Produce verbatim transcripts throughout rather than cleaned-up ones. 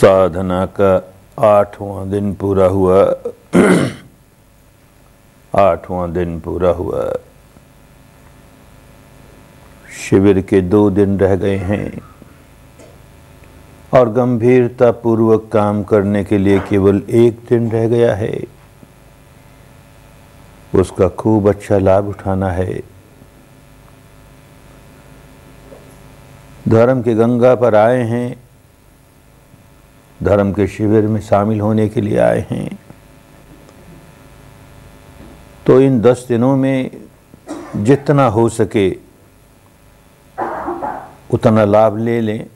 साधना का आठवां दिन पूरा हुआ। आठवां दिन पूरा हुआ। शिविर के दो दिन रह गए हैं और गंभीरता पूर्वक काम करने के लिए केवल एक दिन रह गया है। उसका खूब अच्छा लाभ उठाना है। धर्म के गंगा पर आए हैं, धर्म के शिविर में शामिल होने के लिए आए हैं, तो इन दस दिनों में जितना हो सके उतना लाभ ले लें।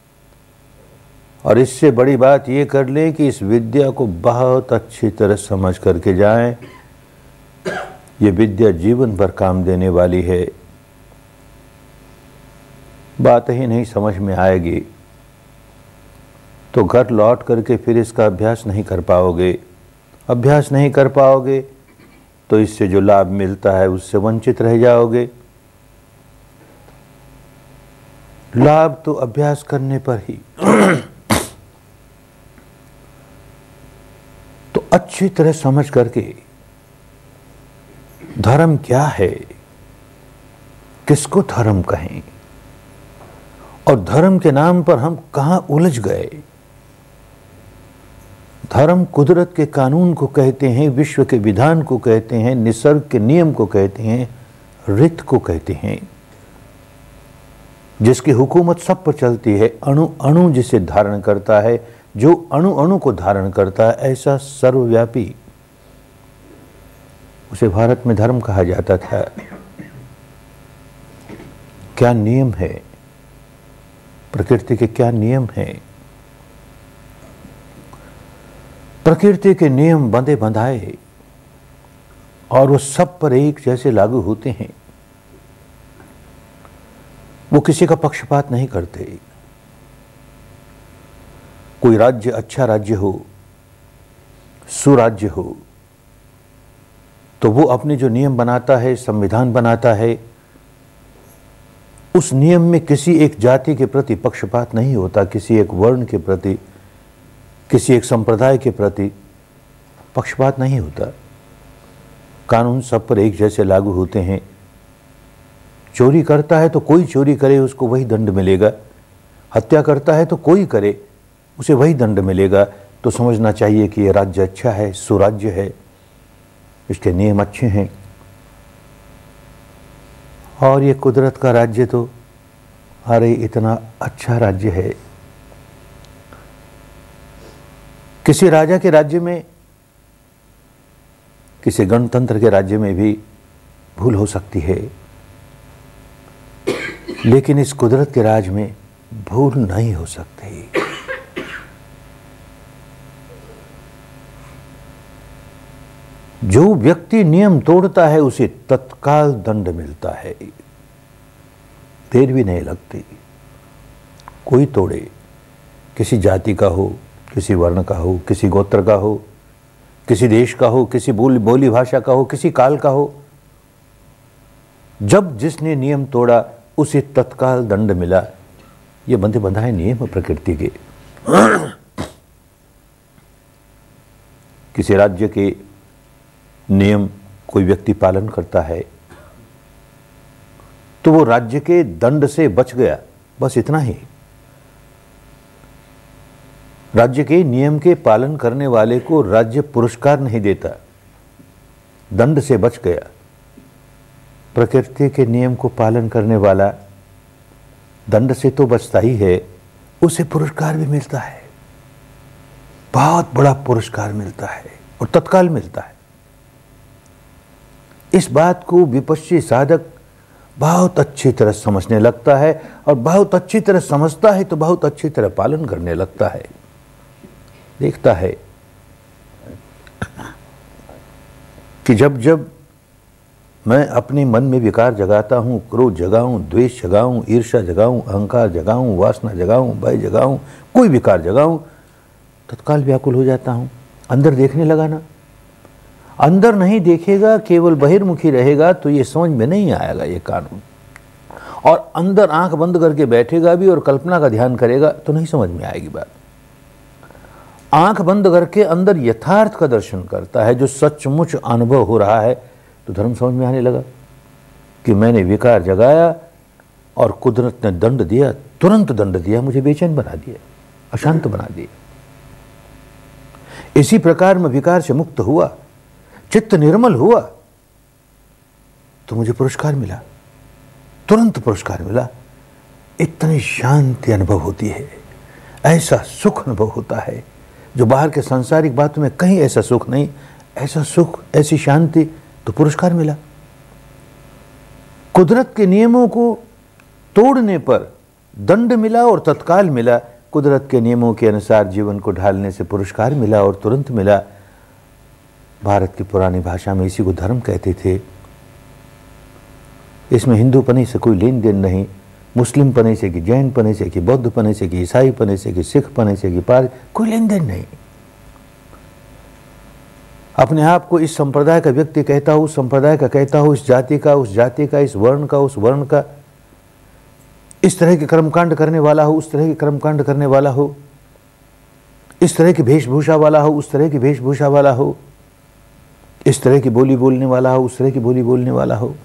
और इससे बड़ी बात ये कर लें कि इस विद्या को बहुत अच्छी तरह समझ करके जाएं। ये विद्या जीवन भर काम देने वाली है। बात ही नहीं समझ में आएगी तो घर लौट करके फिर इसका अभ्यास नहीं कर पाओगे। अभ्यास नहीं कर पाओगे तो इससे जो लाभ मिलता है उससे वंचित रह जाओगे। लाभ तो अभ्यास करने पर ही। तो अच्छी तरह समझ करके धर्म क्या है, किसको धर्म कहें, और धर्म के नाम पर हम कहां उलझ गए। धर्म कुदरत के कानून को कहते हैं, विश्व के विधान को कहते हैं, निसर्ग के नियम को कहते हैं, रीत को कहते हैं, जिसकी हुकूमत सब पर चलती है। अणु अणु जिसे धारण करता है, जो अणु अणु को धारण करता है, ऐसा सर्वव्यापी, उसे भारत में धर्म कहा जाता था। क्या नियम है, प्रकृति के क्या नियम हैं। प्रकृति के नियम बंधे बंधाए और वो सब पर एक जैसे लागू होते हैं। वो किसी का पक्षपात नहीं करते। कोई राज्य अच्छा राज्य हो, सुराज्य हो, तो वो अपने जो नियम बनाता है, संविधान बनाता है, उस नियम में किसी एक जाति के प्रति पक्षपात नहीं होता, किसी एक वर्ण के प्रति, किसी एक संप्रदाय के प्रति पक्षपात नहीं होता। कानून सब पर एक जैसे लागू होते हैं। चोरी करता है तो कोई चोरी करे उसको वही दंड मिलेगा, हत्या करता है तो कोई करे उसे वही दंड मिलेगा। तो समझना चाहिए कि यह राज्य अच्छा है, सुराज्य है, इसके नियम अच्छे हैं। और ये कुदरत का राज्य तो अरे इतना अच्छा राज्य है। किसी राजा के राज्य में, किसी गणतंत्र के राज्य में भी भूल हो सकती है, लेकिन इस कुदरत के राज में भूल नहीं हो सकती। जो व्यक्ति नियम तोड़ता है उसे तत्काल दंड मिलता है, देर भी नहीं लगती। कोई तोड़े, किसी जाति का हो, किसी वर्ण का हो, किसी गोत्र का हो, किसी देश का हो, किसी बोली बोली भाषा का हो, किसी काल का हो, जब जिसने नियम तोड़ा उसे तत्काल दंड मिला। ये बंधे बंधाए नियम प्रकृति के। किसी राज्य के नियम कोई व्यक्ति पालन करता है तो वो राज्य के दंड से बच गया, बस इतना ही। राज्य के नियम के पालन करने वाले को राज्य पुरस्कार नहीं देता, दंड से बच गया। प्रकृति के नियम को पालन करने वाला दंड से तो बचता ही है, उसे पुरस्कार भी मिलता है, बहुत बड़ा पुरस्कार मिलता है और तत्काल मिलता है। इस बात को विपश्ची साधक बहुत अच्छी तरह समझने लगता है, और बहुत अच्छी तरह समझता है तो बहुत अच्छी तरह पालन करने लगता है। देखता है कि जब जब मैं अपने मन में विकार जगाता हूँ, क्रोध जगाऊं, द्वेष जगाऊं, ईर्ष्या जगाऊं, अहंकार जगाऊं, वासना जगाऊं, भय जगाऊं, कोई विकार जगाऊं, तत्काल व्याकुल हो जाता हूँ। अंदर देखने लगा ना। अंदर नहीं देखेगा, केवल बहिर्मुखी रहेगा तो ये समझ में नहीं आएगा ये कानून। और अंदर आंख बंद करके बैठेगा भी और कल्पना का ध्यान करेगा तो नहीं समझ में आएगी बात। आंख बंद करके अंदर यथार्थ का दर्शन करता है, जो सचमुच अनुभव हो रहा है, तो धर्म समझ में आने लगा कि मैंने विकार जगाया और कुदरत ने दंड दिया, तुरंत दंड दिया, मुझे बेचैन बना दिया, अशांत बना दिया। इसी प्रकार मैं विकार से मुक्त हुआ, चित्त निर्मल हुआ, तो मुझे पुरस्कार मिला, तुरंत पुरस्कार मिला। इतनी शांति अनुभव होती है, ऐसा सुख अनुभव होता है जो बाहर के सांसारिक बातों में कहीं ऐसा सुख नहीं। ऐसा सुख, ऐसी शांति, तो पुरस्कार मिला। कुदरत के नियमों को तोड़ने पर दंड मिला और तत्काल मिला, कुदरत के नियमों के अनुसार जीवन को ढालने से पुरस्कार मिला और तुरंत मिला। भारत की पुरानी भाषा में इसी को धर्म कहते थे। इसमें हिंदू पने से कोई लेन देन नहीं, मुस्लिम पने से कि जैन पने से कि बौद्ध पने से कि ईसाई पने से कि सिख पने से कि पार, कोई लेन देन नहीं। अपने आप को इस संप्रदाय का व्यक्ति कहता हो, उस संप्रदाय का कहता हो, इस जाति का, उस जाति का, इस वर्ण का, उस वर्ण का, इस तरह के कर्मकांड करने वाला हो, उस तरह के कर्मकांड करने वाला हो, इस तरह की वेशभूषा वाला हो, उस तरह की वेशभूषा वाला हो, इस तरह की बोली बोलने वाला हो, उस तरह की बोली बोलने वाला हो,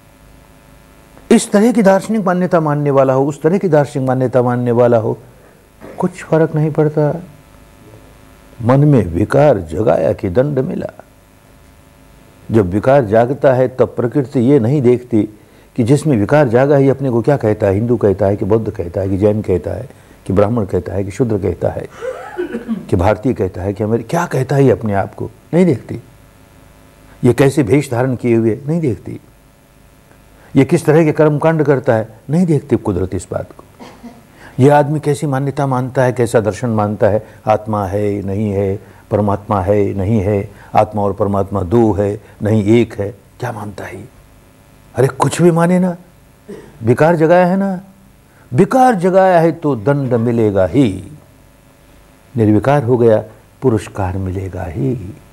इस तरह की दार्शनिक मान्यता मानने वाला हो, उस तरह की दार्शनिक मान्यता मानने वाला हो, कुछ फर्क नहीं पड़ता। मन में विकार जगाया कि दंड मिला। जब विकार जागता है तब प्रकृति ये नहीं देखती कि जिसमें विकार जागा है ये अपने को क्या कहता है, हिंदू कहता है कि बौद्ध कहता है कि जैन कहता है कि ब्राह्मण कहता है कि शूद्र कहता है कि भारतीय कहता है कि हमारे क्या कहता है, ये अपने आप को नहीं देखती। ये कैसे भेष धारण किए हुए नहीं देखती, ये किस तरह के कर्मकांड करता है नहीं देखती कुदरत इस बात को। ये आदमी कैसी मान्यता मानता है, कैसा दर्शन मानता है, आत्मा है नहीं है, परमात्मा है नहीं है, आत्मा और परमात्मा दो है नहीं एक है, क्या मानता है? अरे कुछ भी माने ना, विकार जगाया है ना, विकार जगाया है तो दंड मिलेगा ही, निर्विकार हो गया पुरस्कार मिलेगा ही।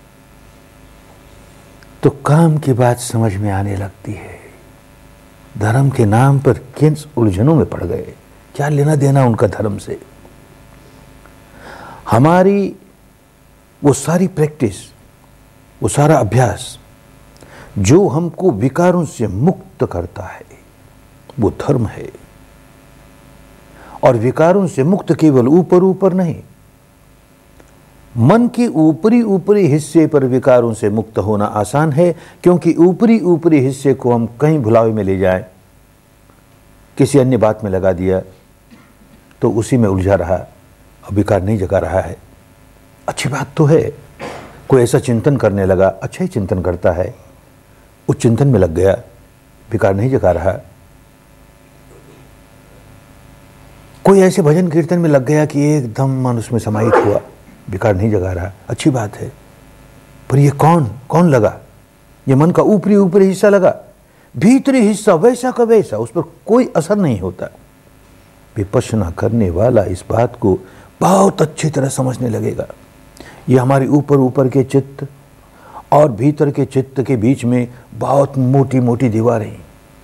तो काम की बात समझ में आने लगती है। धर्म के नाम पर किन उलझनों में पड़ गए, क्या लेना देना उनका धर्म से। हमारी वो सारी प्रैक्टिस, वो सारा अभ्यास जो हमको विकारों से मुक्त करता है, वो धर्म है। और विकारों से मुक्त केवल ऊपर ऊपर नहीं, मन के ऊपरी ऊपरी हिस्से पर विकारों से मुक्त होना आसान है, क्योंकि ऊपरी ऊपरी हिस्से को हम कहीं भुलावे में ले जाएं, किसी अन्य बात में लगा दिया तो उसी में उलझा रहा, अब विकार नहीं जगा रहा है। अच्छी बात तो है, कोई ऐसा चिंतन करने लगा, अच्छा ही चिंतन करता है, उस चिंतन में लग गया, विकार नहीं जगा रहा। कोई ऐसे भजन कीर्तन में लग गया कि एकदम मन उसमें समाहित हुआ, विकार नहीं जगा रहा, अच्छी बात है। पर ये कौन कौन लगा? ये मन का ऊपरी ऊपरी हिस्सा लगा, भीतरी हिस्सा वैसा का वैसा, उस पर कोई असर नहीं होता। विपश्यना करने वाला इस बात को बहुत अच्छी तरह समझने लगेगा। ये हमारी ऊपर ऊपर के चित्त और भीतर के चित्त के बीच में बहुत मोटी मोटी दीवारें।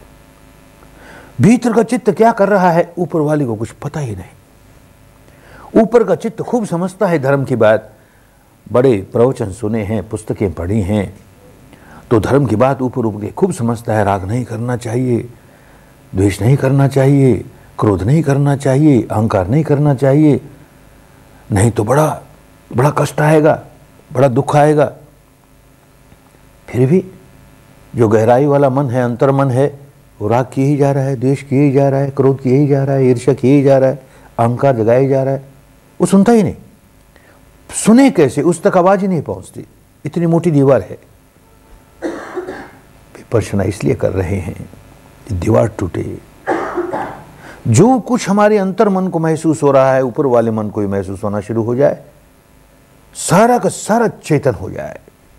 भीतर का चित्त क्या कर रहा है, ऊपर वाले को कुछ पता ही नहीं। ऊपर का चित्त खूब समझता है धर्म की बात, बड़े प्रवचन सुने हैं, पुस्तकें पढ़ी हैं, तो धर्म की बात ऊपर ऊपर खूब समझता है। राग नहीं करना चाहिए, द्वेष नहीं करना चाहिए, क्रोध नहीं करना चाहिए, अहंकार नहीं करना चाहिए, नहीं तो बड़ा बड़ा कष्ट आएगा, बड़ा दुख आएगा। फिर भी जो गहराई वाला मन है, अंतर मन है, वो राग किए ही जा रहा है, द्वेष किए ही जा रहा है, क्रोध किए ही जा रहा है, ईर्ष्या किए ही जा रहा है, अहंकार जगाया ही जा रहा है। वो सुनता ही नहीं, सुने कैसे, उस तक आवाज ही नहीं पहुंचती, इतनी मोटी दीवार है। विपश्यना इसलिए कर रहे हैं कि दीवार टूटे। जो कुछ हमारे अंतर मन को महसूस हो रहा है, ऊपर वाले मन को भी महसूस होना शुरू हो जाए, सारा का सारा चेतन हो जाए,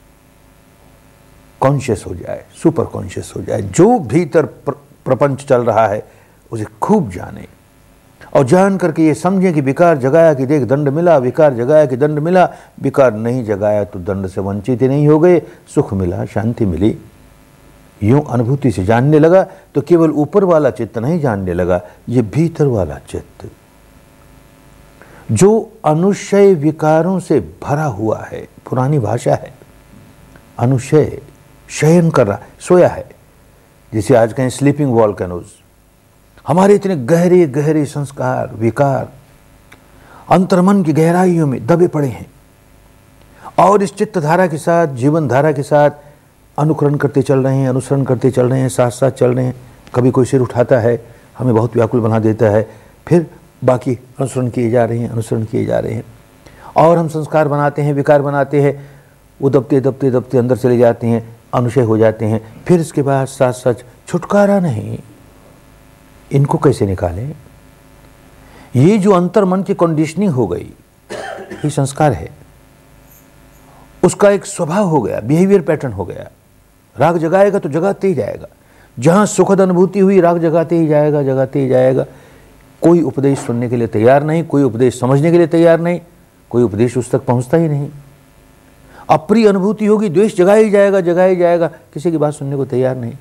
कॉन्शियस हो जाए, सुपर कॉन्शियस हो जाए। जो भीतर प्र, प्रपंच चल रहा है उसे खूब जाने, और जान करके ये समझे कि विकार जगाया कि देख दंड मिला, विकार जगाया कि दंड मिला, विकार नहीं जगाया तो दंड से वंचित ही नहीं हो गए, सुख मिला, शांति मिली। यूं अनुभूति से जानने लगा तो केवल ऊपर वाला चित्त नहीं जानने लगा, ये भीतर वाला चित्त जो अनुशय विकारों से भरा हुआ है, पुरानी भाषा है, अनुशय, शयन कर रहा, सोया है, जिसे आज कहें स्लीपिंग वॉल्केनोज। हमारे इतने गहरे गहरे संस्कार, विकार अंतर्मन की गहराइयों में दबे पड़े हैं और इस चित्त धारा के साथ, जीवन धारा के साथ अनुकरण करते चल रहे हैं, अनुसरण करते चल रहे हैं, साथ साथ चल रहे हैं। कभी कोई सिर उठाता है, हमें बहुत व्याकुल बना देता है, फिर बाकी अनुसरण किए जा रहे हैं, अनुसरण किए जा रहे हैं, और हम संस्कार बनाते हैं, विकार बनाते हैं, वो दबते दबते दबते अंदर चले जाते हैं, अनुशय हो जाते हैं। फिर इसके बाद साथ साथ छुटकारा नहीं। इनको कैसे निकालें? ये जो अंतर्मन की कंडीशनिंग हो गई, ये संस्कार है, उसका एक स्वभाव हो गया, बिहेवियर पैटर्न हो गया। राग जगाएगा तो जगाते ही जाएगा, जहां सुखद अनुभूति हुई राग जगाते ही जाएगा, जगाते ही जाएगा। कोई उपदेश सुनने के लिए तैयार नहीं, कोई उपदेश समझने के लिए तैयार नहीं, कोई उपदेश उस तक पहुंचता ही नहीं। अप्रिय अनुभूति होगी, द्वेष जगा ही जाएगा, जगा ही जाएगा, किसी की बात सुनने को तैयार नहीं।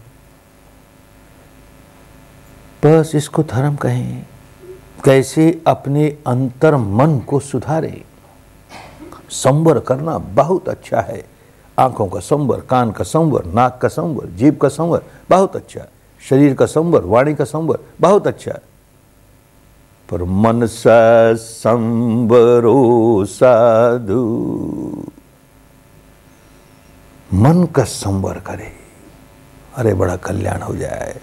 बस इसको धर्म कहें। कैसे अपने अंतर मन को सुधारे। संवर करना बहुत अच्छा है, आंखों का संवर, कान का संवर, नाक का संवर, जीभ का संवर बहुत अच्छा, शरीर का संवर, वाणी का संवर बहुत अच्छा, पर मन सा संवरो साधु, मन का संवर करे, अरे बड़ा कल्याण हो जाए।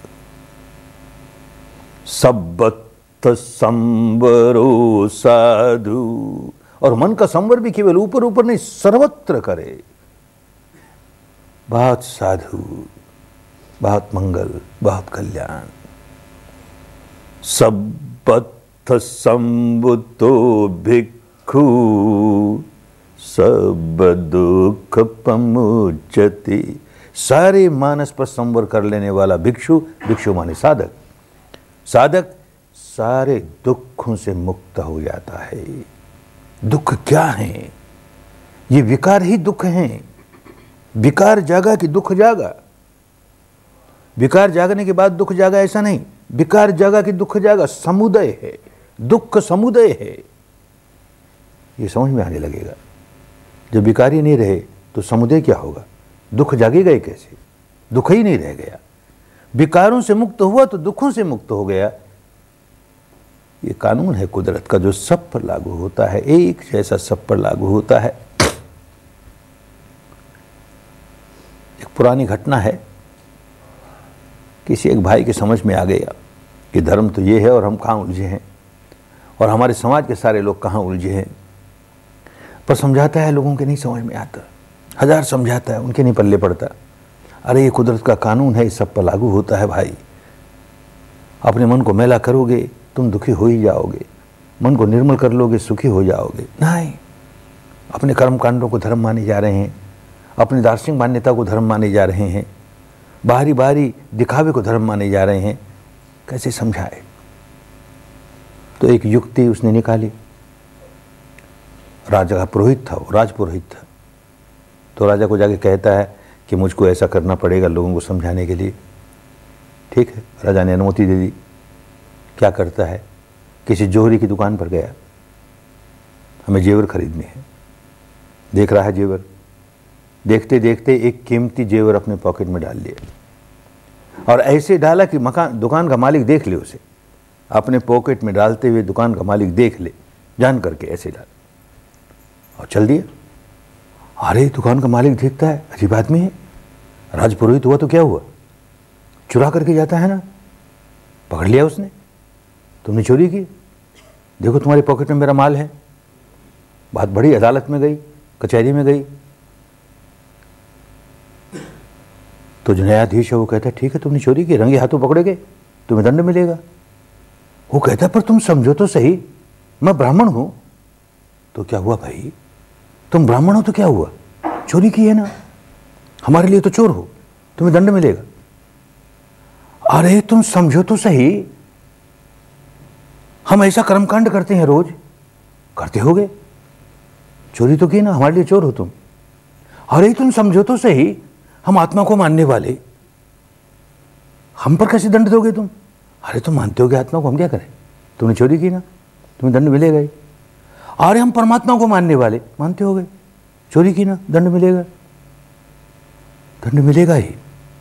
सब्बत संवरो साधु, और मन का संवर भी केवल ऊपर ऊपर नहीं, सर्वत्र करे। बहुत साधु, बहुत मंगल, बहुत कल्याण। सब्बत संबुतो भिक्खु सब दुख पमुच्यति। सारे मानस पर संवर कर लेने वाला भिक्षु, भिक्षु माने साधक, साधक सारे दुखों से मुक्त हो जाता है। दुख क्या है? ये विकार ही दुख हैं। विकार जागा कि दुख जागा? विकार जागने के बाद दुख जागा ऐसा नहीं, विकार जागा कि दुख जागा। समुदय है, दुख समुदय है, ये समझ में आने लगेगा। जब विकार ही नहीं रहे तो समुदय क्या होगा? दुख जागेगा ही कैसे? दुख ही नहीं रह गया। विकारों से मुक्त हुआ तो दुखों से मुक्त हो गया। ये कानून है कुदरत का, जो सब पर लागू होता है, एक जैसा सब पर लागू होता है। एक पुरानी घटना है, किसी एक भाई के समझ में आ गया कि धर्म तो ये है और हम कहाँ उलझे हैं, और हमारे समाज के सारे लोग कहाँ उलझे हैं। पर समझाता है, लोगों के नहीं समझ में आता, हजार समझाता है, उनके नहीं पल्ले पड़ता। अरे ये कुदरत का कानून है, सब पर लागू होता है भाई। अपने मन को मैला करोगे तुम दुखी हो ही जाओगे, मन को निर्मल कर लोगे सुखी हो जाओगे। नहीं, अपने कर्म कांडों को धर्म माने जा रहे हैं, अपनी दार्शनिक मान्यता को धर्म माने जा रहे हैं, बाहरी बाहरी दिखावे को धर्म माने जा रहे हैं। कैसे समझाए? तो एक युक्ति उसने निकाली। राजा का पुरोहित था, वो राज पुरोहित था। तो राजा को जाके कहता है कि मुझको ऐसा करना पड़ेगा लोगों को समझाने के लिए। ठीक है, राजा ने अनुमति दे दी। क्या करता है, किसी जोहरी की दुकान पर गया, हमें जेवर खरीदने हैं। देख रहा है जेवर, देखते देखते एक कीमती जेवर अपने पॉकेट में डाल लिया, और ऐसे डाला कि मकान दुकान का मालिक देख ले उसे। अपने पॉकेट में डालते हुए दुकान का मालिक देख ले, जान करके ऐसे डाल और चल दिया। अरे दुकान का मालिक देखता है, अजीब आदमी है, राजपुरोहित हुआ तो क्या हुआ, चुरा करके जाता है ना। पकड़ लिया उसने, तुमने चोरी की, देखो तुम्हारे पॉकेट में मेरा माल है। बात बड़ी, अदालत में गई, कचहरी में गई, तो जो न्यायाधीश है वो कहता है ठीक है तुमने चोरी की, रंगे हाथों पकड़ोगे, तुम्हें दंड मिलेगा। वो कहता है पर तुम समझो तो सही, मैं ब्राह्मण हूं। तो क्या हुआ भाई, तुम ब्राह्मण हो तो क्या हुआ, चोरी की है ना, हमारे लिए तो चोर हो, तुम्हें दंड मिलेगा। अरे तुम समझो तो सही, हम ऐसा कर्मकांड करते हैं रोज, करते होगे, चोरी तो की ना, हमारे लिए चोर हो तुम। अरे तुम समझो तो सही, हम आत्मा को मानने वाले, हम पर कैसे दंड दोगे तुम। अरे तुम मानते होगे आत्मा को, हम क्या करें, तुमने चोरी की ना, तुम्हें दंड मिलेगा ही। अरे हम परमात्मा को मानने वाले, मानते हो गए, चोरी की ना, दंड मिलेगा, दंड मिलेगा ही।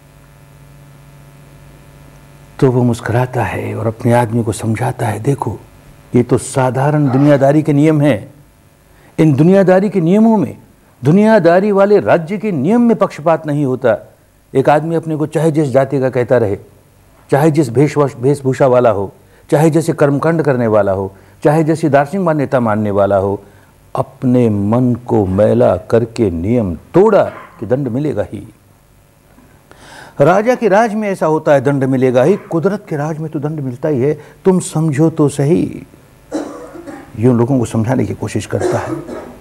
तो वो मुस्कुराता है और अपने आदमी को समझाता है, देखो ये तो साधारण दुनियादारी के नियम हैं। इन दुनियादारी के नियमों में, दुनियादारी वाले राज्य के नियम में पक्षपात नहीं होता। एक आदमी अपने को चाहे जिस जाति का कहता रहे, चाहे जिस भेष वेशभूषा वाला हो, चाहे जैसे कर्मकांड करने वाला हो, चाहे जैसी दार्शनिक मान्यता मानने वाला हो, अपने मन को मैला करके नियम तोड़ा कि दंड मिलेगा ही। राजा के राज में ऐसा होता है, दंड मिलेगा ही। कुदरत के राज में तो दंड मिलता ही है, तुम समझो तो सही। यूं लोगों को समझाने की कोशिश करता है,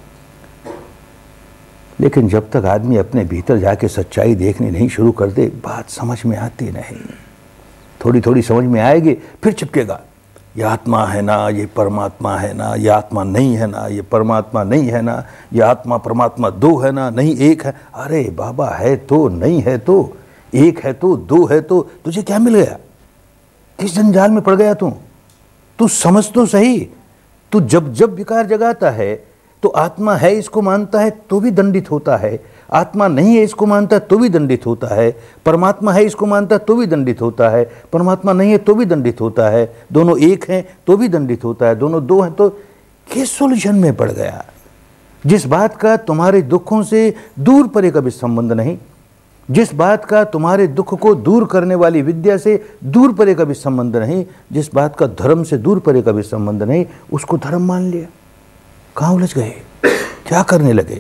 लेकिन जब तक आदमी अपने भीतर जाके सच्चाई देखनी नहीं शुरू कर दे, बात समझ में आती नहीं। थोड़ी थोड़ी समझ में आएगी, फिर चिपकेगा, ये आत्मा है ना, ये परमात्मा है ना, ये आत्मा नहीं है ना, ये परमात्मा नहीं है ना, ये आत्मा परमात्मा दो है ना, नहीं एक है। अरे बाबा, है तो, नहीं है तो, एक है तो, दो है तो, तुझे क्या मिल गया? किस जंजाल में पड़ गया तू? तू समझ तो सही। तू जब जब विकार जगाता है तो आत्मा है इसको मानता है तो भी दंडित होता है, आत्मा नहीं है इसको मानता है तो भी दंडित होता है, परमात्मा है इसको मानता है तो भी दंडित होता है, परमात्मा नहीं है तो भी दंडित होता है, दोनों एक हैं तो भी दंडित होता है, दोनों दो हैं तो किस उलझन में पड़ गया? जिस बात का तुम्हारे दुखों से दूर परे का भी संबंध नहीं, जिस बात का तुम्हारे दुख को दूर करने वाली विद्या से दूर परे का भी संबंध नहीं, जिस बात का धर्म से दूर परे का भी संबंध नहीं, उसको धर्म मान लिया। कहाँ उलझ गए? क्या करने लगे?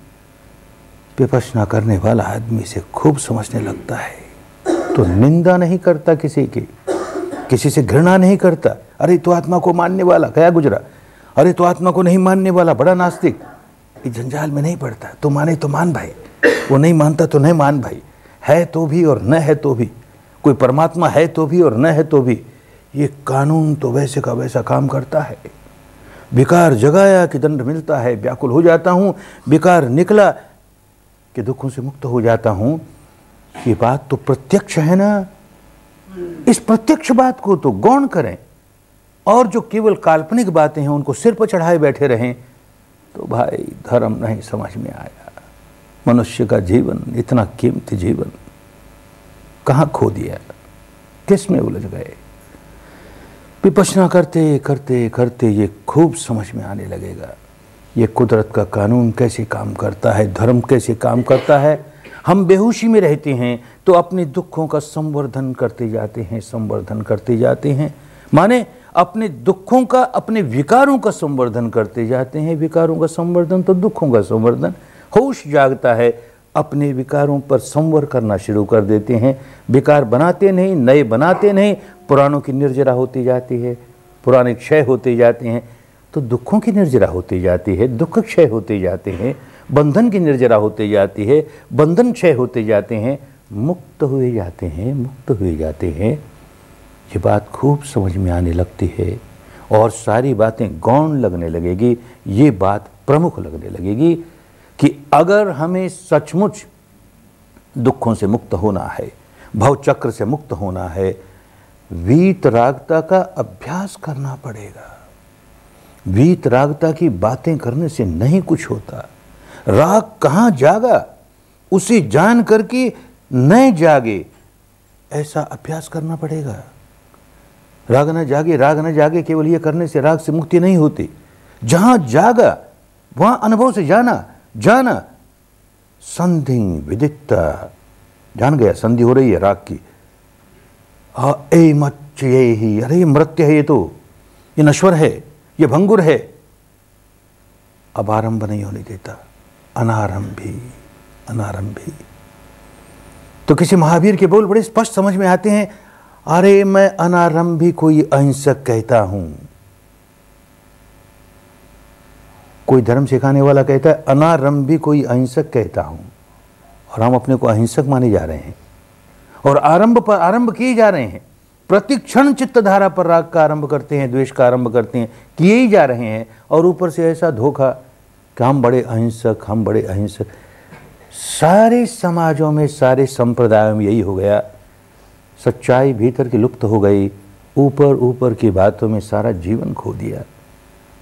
विपश्यना करने वाला आदमी से खूब समझने लगता है तो निंदा नहीं करता किसी की, किसी से घृणा नहीं करता। अरे तो आत्मा को मानने वाला क्या गुजरा, अरे तो आत्मा को नहीं मानने वाला बड़ा नास्तिक, इस जंजाल में नहीं पड़ता। तो माने तो मान भाई, वो नहीं मानता तो नहीं मान भाई, है तो भी और न है तो भी, कोई परमात्मा है तो भी और न है तो भी। ये कानून तो वैसे का वैसा काम करता है। विकार जगाया कि दंड मिलता है, व्याकुल हो जाता हूँ, विकार निकला कि दुखों से मुक्त हो जाता हूँ। ये बात तो प्रत्यक्ष है ना। इस प्रत्यक्ष बात को तो गौण करें और जो केवल काल्पनिक बातें हैं उनको सिर पर चढ़ाए बैठे रहें तो भाई धर्म नहीं समझ में आया। मनुष्य का जीवन, इतना कीमती जीवन कहाँ खो दिया, किस में उलझ गए? विपश्यना करते करते करते ये खूब समझ में आने लगेगा, ये कुदरत का कानून कैसे काम करता है, धर्म कैसे काम करता है। हम बेहोशी में रहते हैं तो अपने दुखों का संवर्धन करते जाते हैं, संवर्धन करते जाते हैं, माने अपने दुखों का, अपने विकारों का संवर्धन करते जाते हैं। विकारों का संवर्धन तो दुखों का संवर्धन। होश जागता है, अपने विकारों पर संवर करना शुरू कर देते हैं। विकार बनाते नहीं, नए बनाते नहीं, पुरानों की निर्जरा होती जाती है, पुराने क्षय होते जाते हैं तो दुखों की निर्जरा होती जाती है, दुख क्षय होते जाते हैं, बंधन की निर्जरा होती जाती है, बंधन क्षय होते जाते हैं, मुक्त हुए जाते हैं, मुक्त हुए जाते हैं। ये बात खूब समझ में आने लगती है और सारी बातें गौण लगने लगेगी। ये बात प्रमुख लगने लगेगी कि अगर हमें सचमुच दुखों से मुक्त होना है, भवचक्र से मुक्त होना है, वीतरागता का अभ्यास करना पड़ेगा। वीतरागता की बातें करने से नहीं कुछ होता। राग कहाँ जागा उसे जान करके न जागे, ऐसा अभ्यास करना पड़ेगा। राग न जागे, राग न जागे, केवल ये करने से राग से मुक्ति नहीं होती। जहां जागा वहां अनुभव से जाना, जाना संधि विदिता, जान गया संधि हो रही है राग की। ए मच्च ये ही, अरे ये मृत्य है, ये तो ये नश्वर है, ये भंगुर है। अब आरंभ नहीं होने देता, अनारंभी, अनारंभी। तो किसी महावीर के बोल बड़े स्पष्ट समझ में आते हैं। अरे मैं अनारंभी कोई अहिंसक कहता हूं। कोई धर्म सिखाने वाला कहता है अनारंभी कोई अहिंसक कहता हूं, और हम अपने को अहिंसक माने जा रहे हैं और आरंभ पर आरंभ किए जा रहे हैं। प्रतिक्षण चित्तधारा पर राग का आरंभ करते हैं, द्वेष का आरंभ करते हैं, किए ही जा रहे हैं। और ऊपर से ऐसा धोखा कि हम बड़े अहिंसक, हम बड़े अहिंसक। सारे समाजों में, सारे संप्रदायों में यही हो गया। सच्चाई भीतर की लुप्त हो गई, ऊपर ऊपर की बातों में सारा जीवन खो दिया।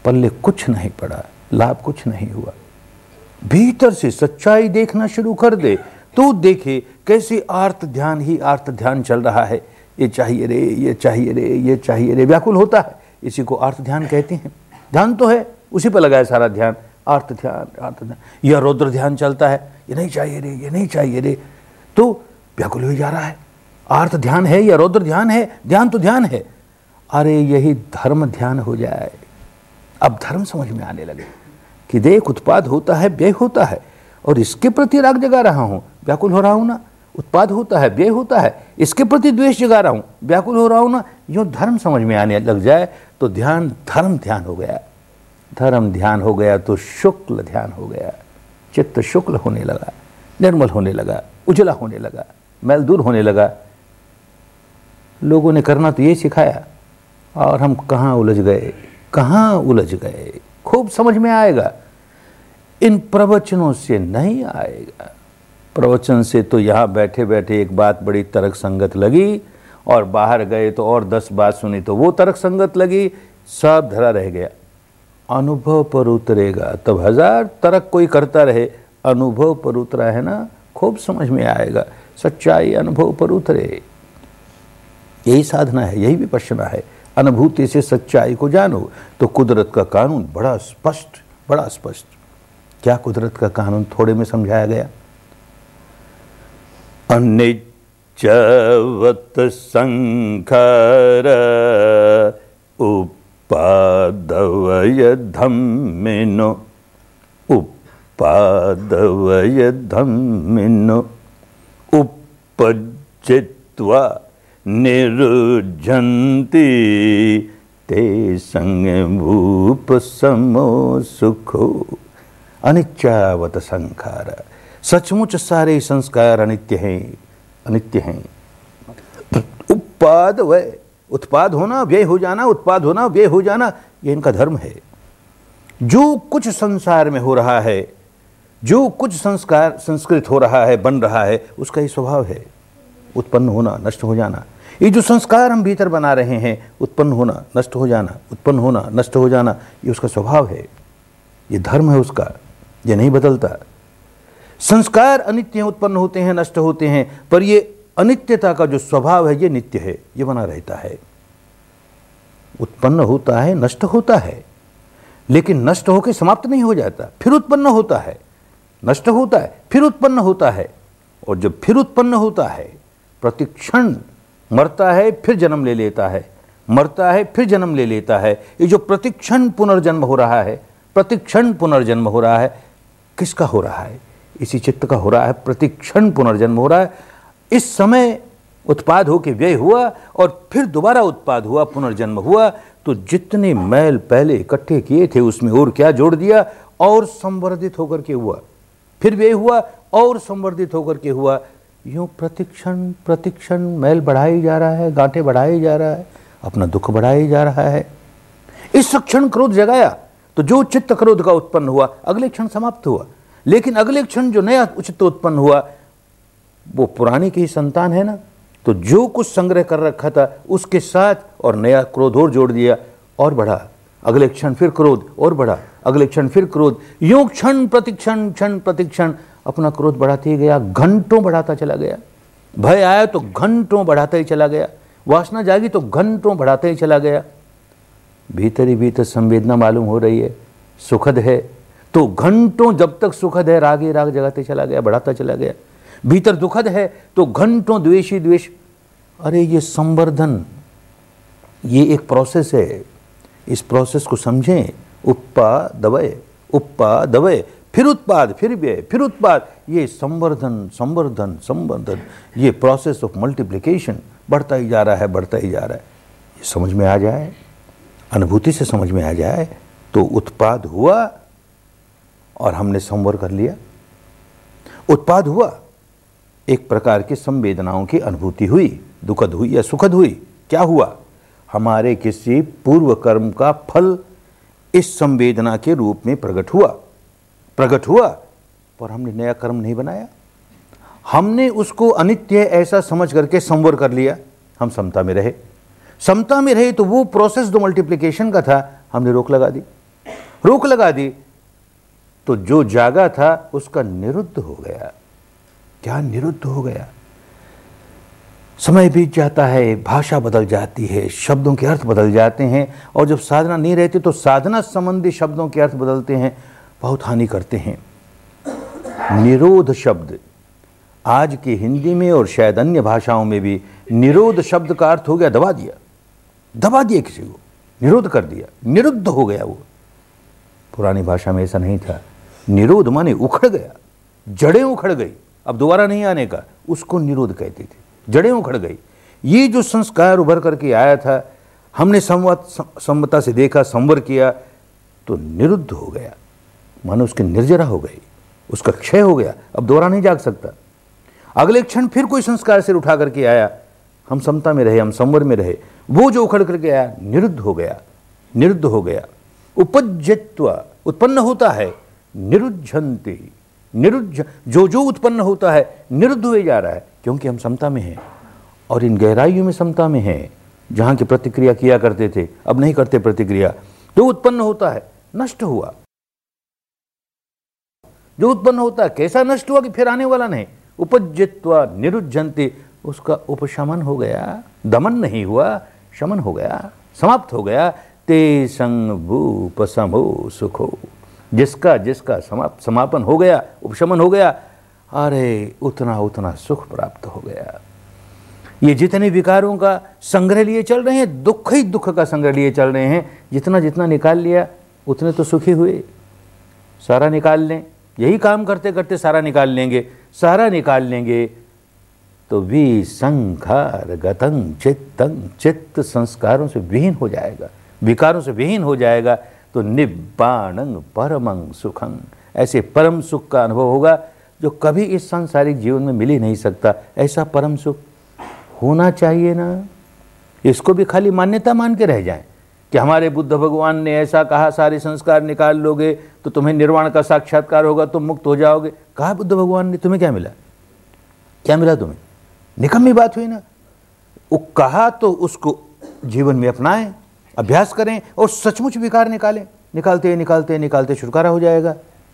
पल्ले कुछ नहीं पड़ा, लाभ कुछ नहीं हुआ। भीतर से सच्चाई देखना शुरू कर दे तो देखे कैसे आर्त ध्यान ही आर्त ध्यान चल रहा है। ये चाहिए रे, ये चाहिए रे, ये चाहिए रे, व्याकुल होता है। इसी को आर्त ध्यान कहते हैं। ध्यान तो है, उसी पर लगा है सारा ध्यान, आर्त ध्यान, आर्त ध्यान। यह रौद्र ध्यान चलता है, ये नहीं चाहिए रे, ये नहीं चाहिए रे, तो व्याकुल हो जा रहा है। आर्त ध्यान है या रौद्र ध्यान है? ध्यान तो ध्यान है। अरे यही धर्म ध्यान हो जाए। अब धर्म समझ में आने लगे कि देख, उत्पाद होता है, व्यय होता है, और इसके प्रति राग जगा रहा हूं, व्याकुल हो रहा हूं ना। उत्पाद होता है, व्यय होता है, इसके प्रति द्वेष जगा रहा हूं, व्याकुल हो रहा हूं ना। यूं धर्म समझ में आने लग जाए तो ध्यान धर्म ध्यान हो गया। धर्म ध्यान हो गया तो शुक्ल ध्यान हो गया। चित्त शुक्ल होने लगा, निर्मल होने लगा, उजला होने लगा, मैल दूर होने लगा। लोगों ने करना तो ये सिखाया, और हम कहाँ उलझ गए, कहाँ उलझ गए। खूब समझ में आएगा, इन प्रवचनों से नहीं आएगा। प्रवचन से तो यहाँ बैठे बैठे एक बात बड़ी तर्क संगत लगी, और बाहर गए तो और दस बात सुनी तो वो तर्क संगत लगी, सब धरा रह गया। अनुभव पर उतरेगा तब हजार तर्क कोई करता रहे, अनुभव पर उतरा है ना, खूब समझ में आएगा। सच्चाई अनुभव पर उतरे, यही साधना है, यही विपश्यना है। अनुभूति से सच्चाई को जानो तो कुदरत का कानून बड़ा स्पष्ट, बड़ा स्पष्ट। क्या कुदरत का कानून थोड़े में समझाया गया? अनिच्चवत संखार उपादवय धम्मिनो, उपादवय धम्मिनो, उपजित्वा निरुझन्ति ते संभूप समो सुखो। अनिच्चावत संखार, सचमुच सारे संस्कार अनित्य हैं, अनित्य हैं। उत्पाद वय, उत्पाद होना, व्यय हो जाना, उत्पाद होना, व्यय हो जाना, ये इनका धर्म है। जो कुछ संसार में हो रहा है, जो कुछ संस्कार संस्कृत हो रहा है, बन रहा है, उसका ही स्वभाव है उत्पन्न होना, नष्ट हो जाना। ये जो संस्कार हम भीतर बना रहे हैं, उत्पन्न होना, नष्ट हो जाना, उत्पन्न होना, नष्ट हो जाना, ये उसका स्वभाव है, ये धर्म है उसका, ये नहीं बदलता। संस्कार अनित्य उत्पन्न होते हैं, नष्ट होते हैं, पर ये अनित्यता का जो स्वभाव है ये नित्य है, ये बना रहता है। उत्पन्न होता है, नष्ट होता है, लेकिन नष्ट होकर समाप्त नहीं हो जाता, फिर उत्पन्न होता है, नष्ट होता है, फिर उत्पन्न होता है, और जब फिर उत्पन्न होता है, प्रतिक्षण मरता है, फिर जन्म ले लेता है, मरता है, फिर जन्म ले लेता है। ये जो प्रतिक्षण पुनर्जन्म हो रहा है, प्रतिक्षण पुनर्जन्म हो रहा है, किसका हो रहा है? इसी चित्त का हो रहा है। प्रतिक्षण पुनर्जन्म हो रहा है। इस समय उत्पाद होकर व्यय हुआ और फिर दोबारा उत्पाद हुआ, पुनर्जन्म हुआ, तो जितने मैल पहले इकट्ठे किए थे उसमें और क्या जोड़ दिया, और संवर्धित होकर के हुआ, फिर व्यय हुआ और संवर्धित होकर के हुआ। यूं प्रतिक्षण प्रतिक्षण मैल बढ़ाई जा रहा है, गांठे बढ़ाई जा रहा है, अपना दुख बढ़ाई जा रहा है। इस क्षण क्रोध जगाया तो जो चित्त क्रोध का उत्पन्न हुआ अगले क्षण समाप्त हुआ, लेकिन अगले क्षण जो नया चित्त उत्पन्न हुआ वो पुराने की ही संतान है ना, तो जो कुछ संग्रह कर रखा था उसके साथ और नया क्रोध और जोड़ दिया और बढ़ा। अगले क्षण फिर क्रोध और बढ़ा, अगले क्षण फिर क्रोध, यूं क्षण प्रतिक्षण क्षण प्रतिक्षण अपना क्रोध बढ़ाते ही गया, घंटों बढ़ाता चला गया। भय आया तो घंटों बढ़ाता ही चला गया, वासना जागी तो घंटों बढ़ाता ही चला गया। भीतर ही भीतर संवेदना मालूम हो रही है, सुखद है तो घंटों, जब तक सुखद है राग ही राग जगाते चला गया, बढ़ाता चला गया। भीतर दुखद है तो घंटों द्वेष ही द्वेष। अरे ये संवर्धन, ये एक प्रोसेस है, इस प्रोसेस को समझें। उत्पादवय, उत्पादवय, फिर उत्पाद, फिर व्यय, फिर उत्पाद, ये संवर्धन संवर्धन संवर्धन, ये प्रोसेस ऑफ मल्टीप्लिकेशन बढ़ता ही जा रहा है, बढ़ता ही जा रहा है। ये समझ में आ जाए, अनुभूति से समझ में आ जाए तो उत्पाद हुआ और हमने संवर कर लिया। उत्पाद हुआ, एक प्रकार की संवेदनाओं की अनुभूति हुई, दुखद हुई या सुखद हुई। क्या हुआ? हमारे किसी पूर्व कर्म का फल इस संवेदना के रूप में प्रकट हुआ, प्रकट हुआ, पर हमने नया कर्म नहीं बनाया। हमने उसको अनित्य ऐसा समझ करके संवर कर लिया। हम समता में रहे, समता में रहे तो वो प्रोसेस जो मल्टीप्लिकेशन का था हमने रोक लगा दी। रोक लगा दी तो जो जागा था उसका निरुद्ध हो गया। क्या निरुद्ध हो गया? समय बीत जाता है, भाषा बदल जाती है, शब्दों के अर्थ बदल जाते हैं, और जब साधना नहीं रहती तो साधना संबंधी शब्दों के अर्थ बदलते हैं, बहुत हानि करते हैं। निरोध शब्द आज की हिंदी में और शायद अन्य भाषाओं में भी निरोध शब्द का अर्थ हो गया दबा दिया, दबा दिया, किसी को निरोध कर दिया, निरुद्ध हो गया वो। पुरानी भाषा में ऐसा नहीं था। निरोध माने उखड़ गया, जड़ें उखड़ गई, अब दोबारा नहीं आने का, उसको निरोध कहते थे। जड़ें उखड़ गई। ये जो संस्कार उभर करके आया था, हमने संवाद संवता से देखा, संवर किया, तो निरुद्ध हो गया, मानो उसकी निर्जरा हो गई, उसका क्षय हो गया, अब दोबारा नहीं जाग सकता। अगले क्षण फिर कोई संस्कार सिर उठा करके आया, हम समता में रहे, हम संवर में रहे, वो जो उखड़ करके आया निरुद्ध हो गया, निरुद्ध हो गया। उपज्यत्व उत्पन्न होता है, निरुद्धन्ति, निरुद्ध, जो जो उत्पन्न होता है निरुद्ध हुए जा रहा है, क्योंकि हम समता में हैं और इन गहराइयों में समता में हैं। जहां की प्रतिक्रिया किया करते थे अब नहीं करते प्रतिक्रिया, जो उत्पन्न होता है नष्ट हुआ। जो उत्पन्न होता है कैसा नष्ट हुआ कि फिर आने वाला नहीं। उपज्यत्वा निरुद्धन्ति, उसका उपशमन हो गया, दमन नहीं हुआ, शमन हो गया, समाप्त हो गया। ते संग भूपसमो सुखो, जिसका जिसका समाप्त समापन हो गया, उपशमन हो गया, अरे उतना उतना सुख प्राप्त हो गया। ये जितने विकारों का संग्रह लिए चल रहे हैं, दुख ही दुख का संग्रह लिए चल रहे हैं, जितना जितना निकाल लिया उतने तो सुखी हुए। सारा निकाल लें, यही काम करते करते सारा निकाल लेंगे, सारा निकाल लेंगे तो विसंखार गतं चित्तं, चित्त संस्कारों से विहीन हो जाएगा, विकारों से विहीन हो जाएगा, तो निब्बाणं परमं सुखं, ऐसे परम सुख का अनुभव होगा जो कभी इस सांसारिक जीवन में मिल ही नहीं सकता। ऐसा परम सुख होना चाहिए ना। इसको भी खाली मान्यता मान के रह जाएं कि हमारे बुद्ध भगवान ने ऐसा कहा, सारे संस्कार निकाल लोगे तो तुम्हें निर्वाण का साक्षात्कार होगा, तुम मुक्त हो जाओगे। कहा बुद्ध भगवान ने, तुम्हें क्या मिला? क्या मिला तुम्हें? निकम्मी बात हुई ना। वो कहा तो उसको जीवन में अपनाएं, अभ्यास करें और सचमुच विकार निकालें। निकालते निकालते निकालते छुटकारा हो जाएगा।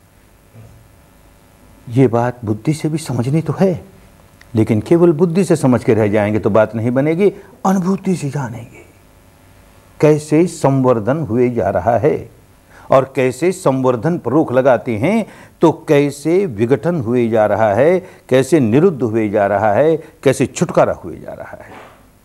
ये बात बुद्धि से भी समझनी तो है, लेकिन केवल बुद्धि से समझ के रह जाएंगे तो बात नहीं बनेगी। अनुभूति से जानेंगे कैसे संवर्धन हुए जा रहा है और कैसे संवर्धन पर रोक लगाते हैं तो कैसे विघटन हुए जा रहा है, कैसे निरुद्ध हुए जा रहा है, कैसे छुटकारा हुए जा रहा है।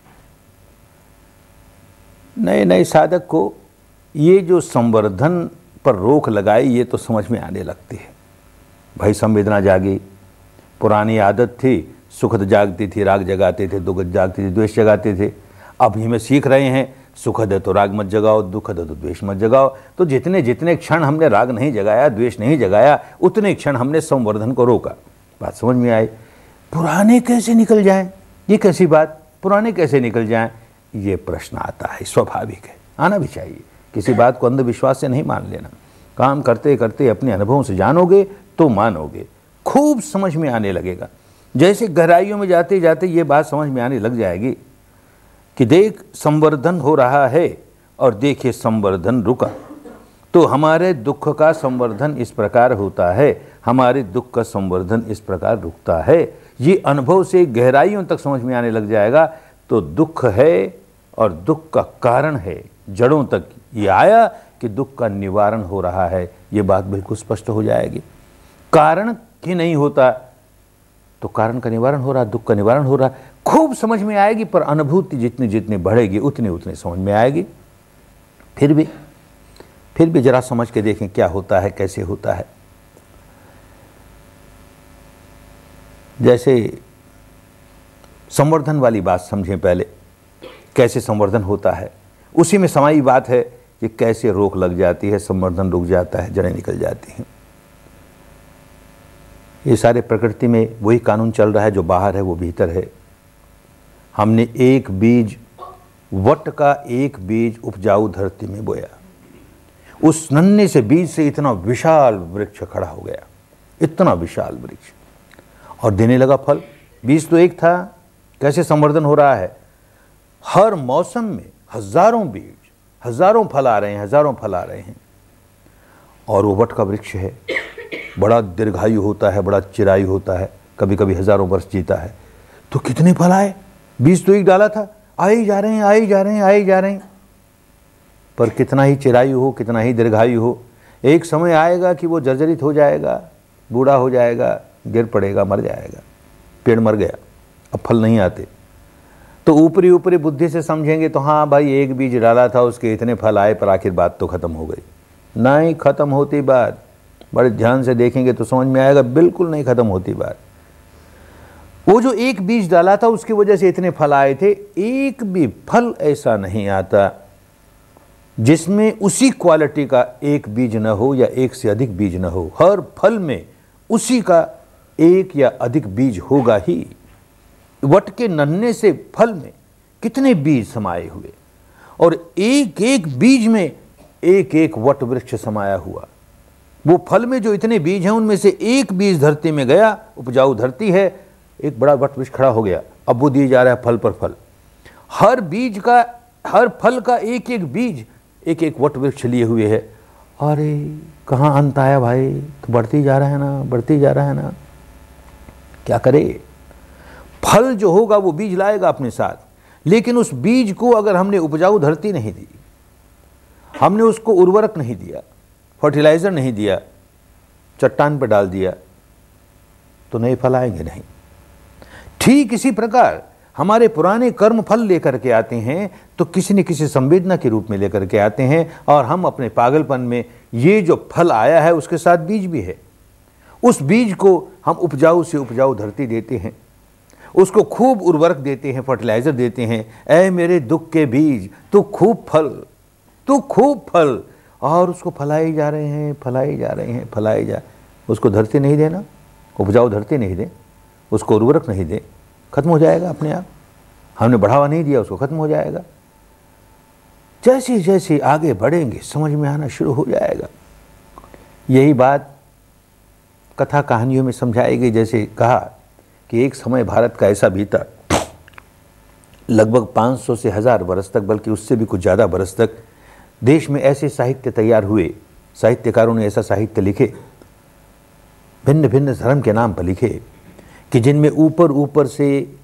नए नए साधक को ये जो संवर्धन पर रोक लगाई ये तो समझ में आने लगती है। भाई संवेदना जागी, पुरानी आदत थी, सुखद जागती थी, राग जगाते थे, दुखद जागती थी, द्वेष जगाते थे। अब ही में सीख रहे हैं, सुखद है तो राग मत जगाओ, दुखद है तो द्वेष मत जगाओ। तो जितने जितने क्षण हमने राग नहीं जगाया, द्वेष नहीं जगाया, उतने क्षण हमने संवर्धन को रोका। बात समझ में आई। पुराने कैसे निकल जाएं? ये कैसी बात, पुराने कैसे निकल जाएं? ये प्रश्न आता है, स्वाभाविक है, आना भी चाहिए। किसी बात को अंधविश्वास से नहीं मान लेना। काम करते करते अपने अनुभवों से जानोगे तो मानोगे, खूब समझ में आने लगेगा। जैसे गहराइयों में जाते जाते ये बात समझ में आने लग जाएगी कि देख संवर्धन हो रहा है और देखिए संवर्धन रुका। तो हमारे दुख का संवर्धन इस प्रकार होता है, हमारे दुख का संवर्धन इस प्रकार रुकता है। ये अनुभव से गहराइयों तक समझ में आने लग जाएगा। तो दुख है और दुख का कारण है, जड़ों तक ये आया कि दुख का निवारण हो रहा है, ये बात बिल्कुल स्पष्ट हो जाएगी। कारण ही नहीं होता तो कारण का निवारण हो रहा, दुख का निवारण हो रहा, खूब समझ में आएगी। पर अनुभूति जितनी जितनी बढ़ेगी उतनी उतनी समझ में आएगी। फिर भी फिर भी जरा समझ के देखें क्या होता है, कैसे होता है। जैसे संवर्धन वाली बात समझें पहले, कैसे संवर्धन होता है। उसी में समाई बात है कि कैसे रोक लग जाती है, संवर्धन रुक जाता है, जड़ें निकल जाती हैं। ये सारे प्रकृति में वही कानून चल रहा है, जो बाहर है वो भीतर है। हमने एक बीज, वट का एक बीज उपजाऊ धरती में बोया, उस नन्हे से बीज से इतना विशाल वृक्ष खड़ा हो गया, इतना विशाल वृक्ष, और देने लगा फल। बीज तो एक था, कैसे संवर्धन हो रहा है। हर मौसम में हजारों बीज, हजारों फल आ रहे हैं, हजारों फल आ रहे हैं। और वो वट का वृक्ष है, बड़ा दीर्घायु होता है, बड़ा चिरायु होता है, कभी कभी हजारों वर्ष जीता है। तो कितने फल आए, बीज तो एक डाला था, आए ही जा रहे हैं, आए ही जा रहे हैं, आए ही जा रहे हैं। पर कितना ही चिरायु हो, कितना ही दीर्घायु हो, एक समय आएगा कि वो जर्जरित हो जाएगा, बूढ़ा हो जाएगा, गिर पड़ेगा, मर जाएगा, पेड़ मर गया, अब फल नहीं आते। तो ऊपरी ऊपरी बुद्धि से समझेंगे तो हाँ भाई एक बीज डाला था, उसके इतने फल आए, पर आखिर बात तो खत्म हो गई। नहीं खत्म होती बात, बड़े ध्यान से देखेंगे तो समझ में आएगा, बिल्कुल नहीं खत्म होती बात। वो जो एक बीज डाला था उसकी वजह से इतने फल आए थे, एक भी फल ऐसा नहीं आता जिसमें उसी क्वालिटी का एक बीज न हो या एक से अधिक बीज न हो। हर फल में उसी का एक या अधिक बीज होगा ही। वट के नन्हे से फल में कितने बीज समाये हुए, और एक एक बीज में एक एक वट वृक्ष समाया हुआ। वो फल में जो इतने बीज हैं उनमें से एक बीज धरती में गया, उपजाऊ धरती है, एक बड़ा वट वृक्ष खड़ा हो गया, अब वो दिए जा रहा है फल पर फल। हर बीज का, हर फल का एक एक बीज एक एक वट वृक्ष लिए हुए है। अरे कहाँ अंत आया भाई, तो बढ़ती जा रहा है ना, बढ़ती जा रहा है ना। क्या करे, फल जो होगा वो बीज लाएगा अपने साथ, लेकिन उस बीज को अगर हमने उपजाऊ धरती नहीं दी, हमने उसको उर्वरक नहीं दिया, फर्टिलाइजर नहीं दिया, चट्टान पर डाल दिया, तो नए फल आएंगे नहीं। ठीक इसी प्रकार हमारे पुराने कर्म फल लेकर के आते हैं, तो किसी न किसी संवेदना के रूप में लेकर के आते हैं, और हम अपने पागलपन में ये जो फल आया है उसके साथ बीज भी है। उस बीज को हम उपजाऊ से उपजाऊ धरती देते हैं, उसको खूब उर्वरक देते हैं, फर्टिलाइजर देते हैं। ऐ मेरे दुख के बीज, तू खूब फल, तू खूब फल, और उसको फलाए जा रहे हैं, फलाए जा रहे हैं, फलाए जा। उसको धरती नहीं देना, उपजाऊ धरती नहीं दे, उसको उर्वरक नहीं दे, खत्म हो जाएगा अपने आप। हमने बढ़ावा नहीं दिया, उसको खत्म हो जाएगा। जैसे जैसे आगे बढ़ेंगे समझ में आना शुरू हो जाएगा। यही बात कथा कहानियों में समझाई गई। जैसे कहा कि एक समय भारत का ऐसा बीता, लगभग पाँच सौ से हजार बरस तक, बल्कि उससे भी कुछ ज़्यादा बरस तक देश में ऐसे साहित्य तैयार हुए, साहित्यकारों ने ऐसा साहित्य लिखे, भिन्न भिन्न धर्म के नाम पर लिखे, कि जिनमें ऊपर ऊपर से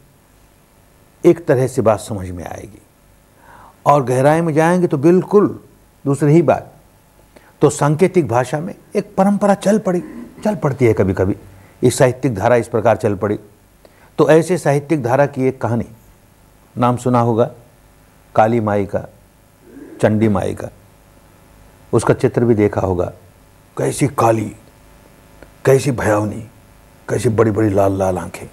एक तरह से बात समझ में आएगी, और गहराई में जाएंगे तो बिल्कुल दूसरी ही बात। तो सांकेतिक भाषा में एक परंपरा चल पड़ी, चल पड़ती है कभी कभी, एक साहित्यिक धारा इस प्रकार चल पड़ी। तो ऐसे साहित्यिक धारा की एक कहानी, नाम सुना होगा काली माई का, चंडी माई का, उसका चित्र भी देखा होगा। कैसी काली, कैसी भयावनी, कैसी बड़ी बड़ी लाल लाल आंखें।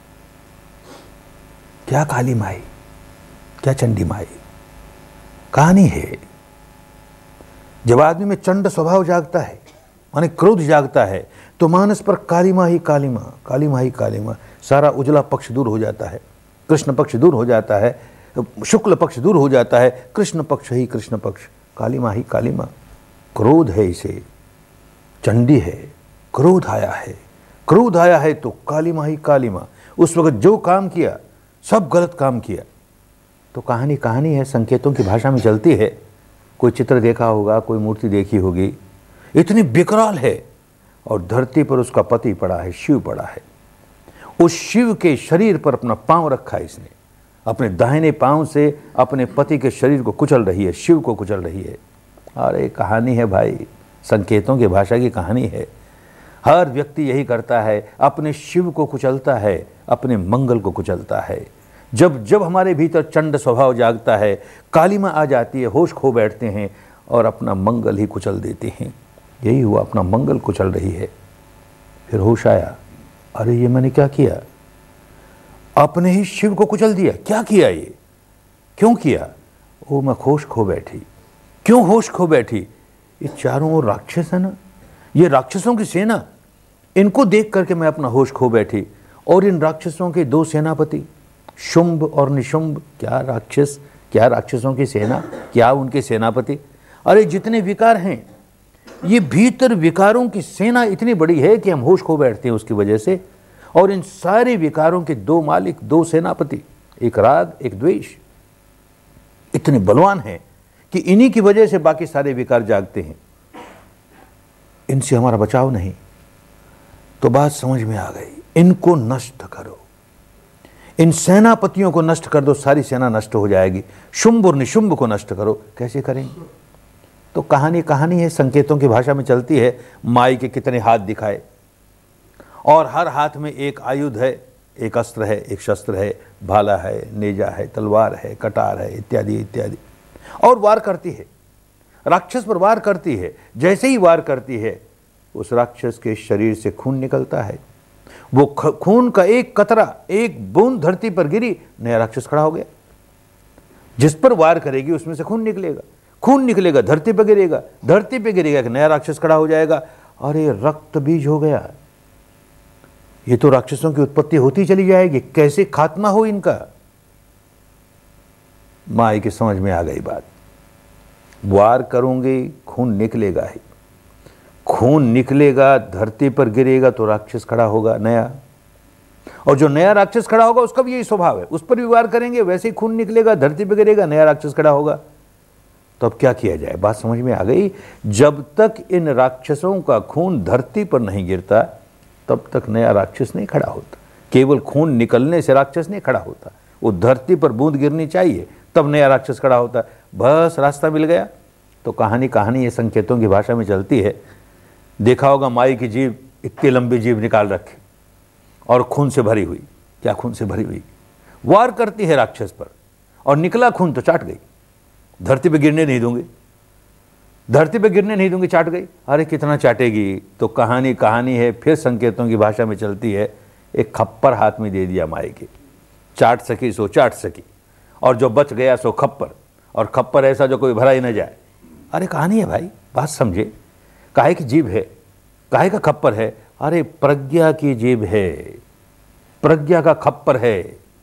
क्या काली माई, क्या चंडी माई। कहानी है, जब आदमी में चंड स्वभाव जागता है, माने क्रोध जागता है, तो मानस पर काली माँ ही काली माँ, काली माँ ही काली माँ, सारा उजला पक्ष दूर हो जाता है, कृष्ण पक्ष दूर हो जाता है, शुक्ल पक्ष दूर हो जाता है, कृष्ण पक्ष ही कृष्ण पक्ष, काली माँ ही काली माँ। क्रोध है इसे, चंडी है, क्रोध आया है, क्रोध आया है तो काली माँ ही काली माँ। उस वक्त जो काम किया सब गलत काम किया। तो कहानी कहानी है, संकेतों की भाषा में चलती है। कोई चित्र देखा होगा, कोई मूर्ति देखी होगी, इतनी विकराल है, और धरती पर उसका पति पड़ा है, शिव पड़ा है। उस शिव के शरीर पर अपना पांव रखा है इसने, अपने दाहिने पांव से अपने पति के शरीर को कुचल रही है, शिव को कुचल रही है। अरे कहानी है भाई, संकेतों की भाषा की कहानी है। हर व्यक्ति यही करता है, अपने शिव को कुचलता है, अपने मंगल को कुचलता है। जब जब हमारे भीतर चंड स्वभाव जागता है, कालिमा आ जाती है, होश खो बैठते हैं और अपना मंगल ही कुचल देते हैं। यही हुआ, अपना मंगल कुचल रही है। फिर होश आया, अरे ये मैंने क्या किया, अपने ही शिव को कुचल दिया। क्या किया ये, क्यों किया? ओ मैं होश खो बैठी। क्यों होश खो बैठी? ये चारों ओर राक्षस है ना, ये राक्षसों की सेना, इनको देख करके मैं अपना होश खो बैठी। और इन राक्षसों के दो सेनापति, शुंभ और निशुंभ, क्या राक्षस, क्या राक्षसों की सेना, क्या उनके सेनापति। अरे जितने विकार हैं, ये भीतर विकारों की सेना इतनी बड़ी है कि हम होश खो बैठते हैं उसकी वजह से। और इन सारे विकारों के दो मालिक, दो सेनापति, एक राग एक द्वेष, इतने बलवान हैं कि इन्हीं की वजह से बाकी सारे विकार जागते हैं। इनसे हमारा बचाव नहीं। तो बात समझ में आ गई, इनको नष्ट करो, इन सेनापतियों को नष्ट कर दो, सारी सेना नष्ट हो जाएगी। शुंभ और निशुंभ को नष्ट करो, कैसे करेंगे? तो कहानी कहानी है, संकेतों की भाषा में चलती है। माई के कितने हाथ दिखाए, और हर हाथ में एक आयुध है, एक अस्त्र है, एक शस्त्र है, भाला है, नेजा है, तलवार है, कटार है, इत्यादि इत्यादि, और वार करती है, राक्षस पर वार करती है। जैसे ही वार करती है, उस राक्षस के शरीर से खून निकलता है। वो खून का एक कतरा, एक बूंद धरती पर गिरी, नया राक्षस खड़ा हो गया। जिस पर वार करेगी उसमें से खून निकलेगा, खून निकलेगा, धरती पर गिरेगा, धरती पर गिरेगा, एक नया राक्षस खड़ा हो जाएगा। और ये रक्त बीज हो गया, ये तो राक्षसों की उत्पत्ति होती चली जाएगी, कैसे खात्मा हो इनका। माई की समझ में आ गई बात, वार करूंगी खून निकलेगा ही, खून निकलेगा, धरती पर गिरेगा तो राक्षस खड़ा होगा नया, और जो नया राक्षस खड़ा होगा उसका भी यही स्वभाव है, उस पर भी वार करेंगे, वैसे ही खून निकलेगा, धरती पर गिरेगा, नया राक्षस खड़ा होगा। तो अब क्या किया जाए? बात समझ में आ गई। जब तक इन राक्षसों का खून धरती पर नहीं गिरता, तब तक नया राक्षस नहीं खड़ा होता। केवल खून निकलने से राक्षस नहीं खड़ा होता, वो धरती पर बूंद गिरनी चाहिए, तब नया राक्षस खड़ा होता। बस रास्ता मिल गया। तो कहानी कहानी ये संकेतों की भाषा में चलती है। देखा होगा माई की जीभ, इतनी लंबी जीभ निकाल रखी और खून से भरी हुई। क्या खून से भरी हुई? वार करती है राक्षस पर, और निकला खून तो चाट गई, धरती पे गिरने नहीं दूंगी, धरती पे गिरने नहीं दूंगी, चाट गई। अरे कितना चाटेगी? तो कहानी कहानी है, फिर संकेतों की भाषा में चलती है। एक खप्पर हाथ में दे दिया माई के, चाट सकी सो चाट सकी, और जो बच गया सो खप्पर, और खप्पर ऐसा जो कोई भरा ही न जाए। अरे कहानी है भाई, बात समझे। काहे की जीभ है, काहे का खप्पर है? अरे प्रज्ञा की जीभ है, प्रज्ञा का खप्पर है।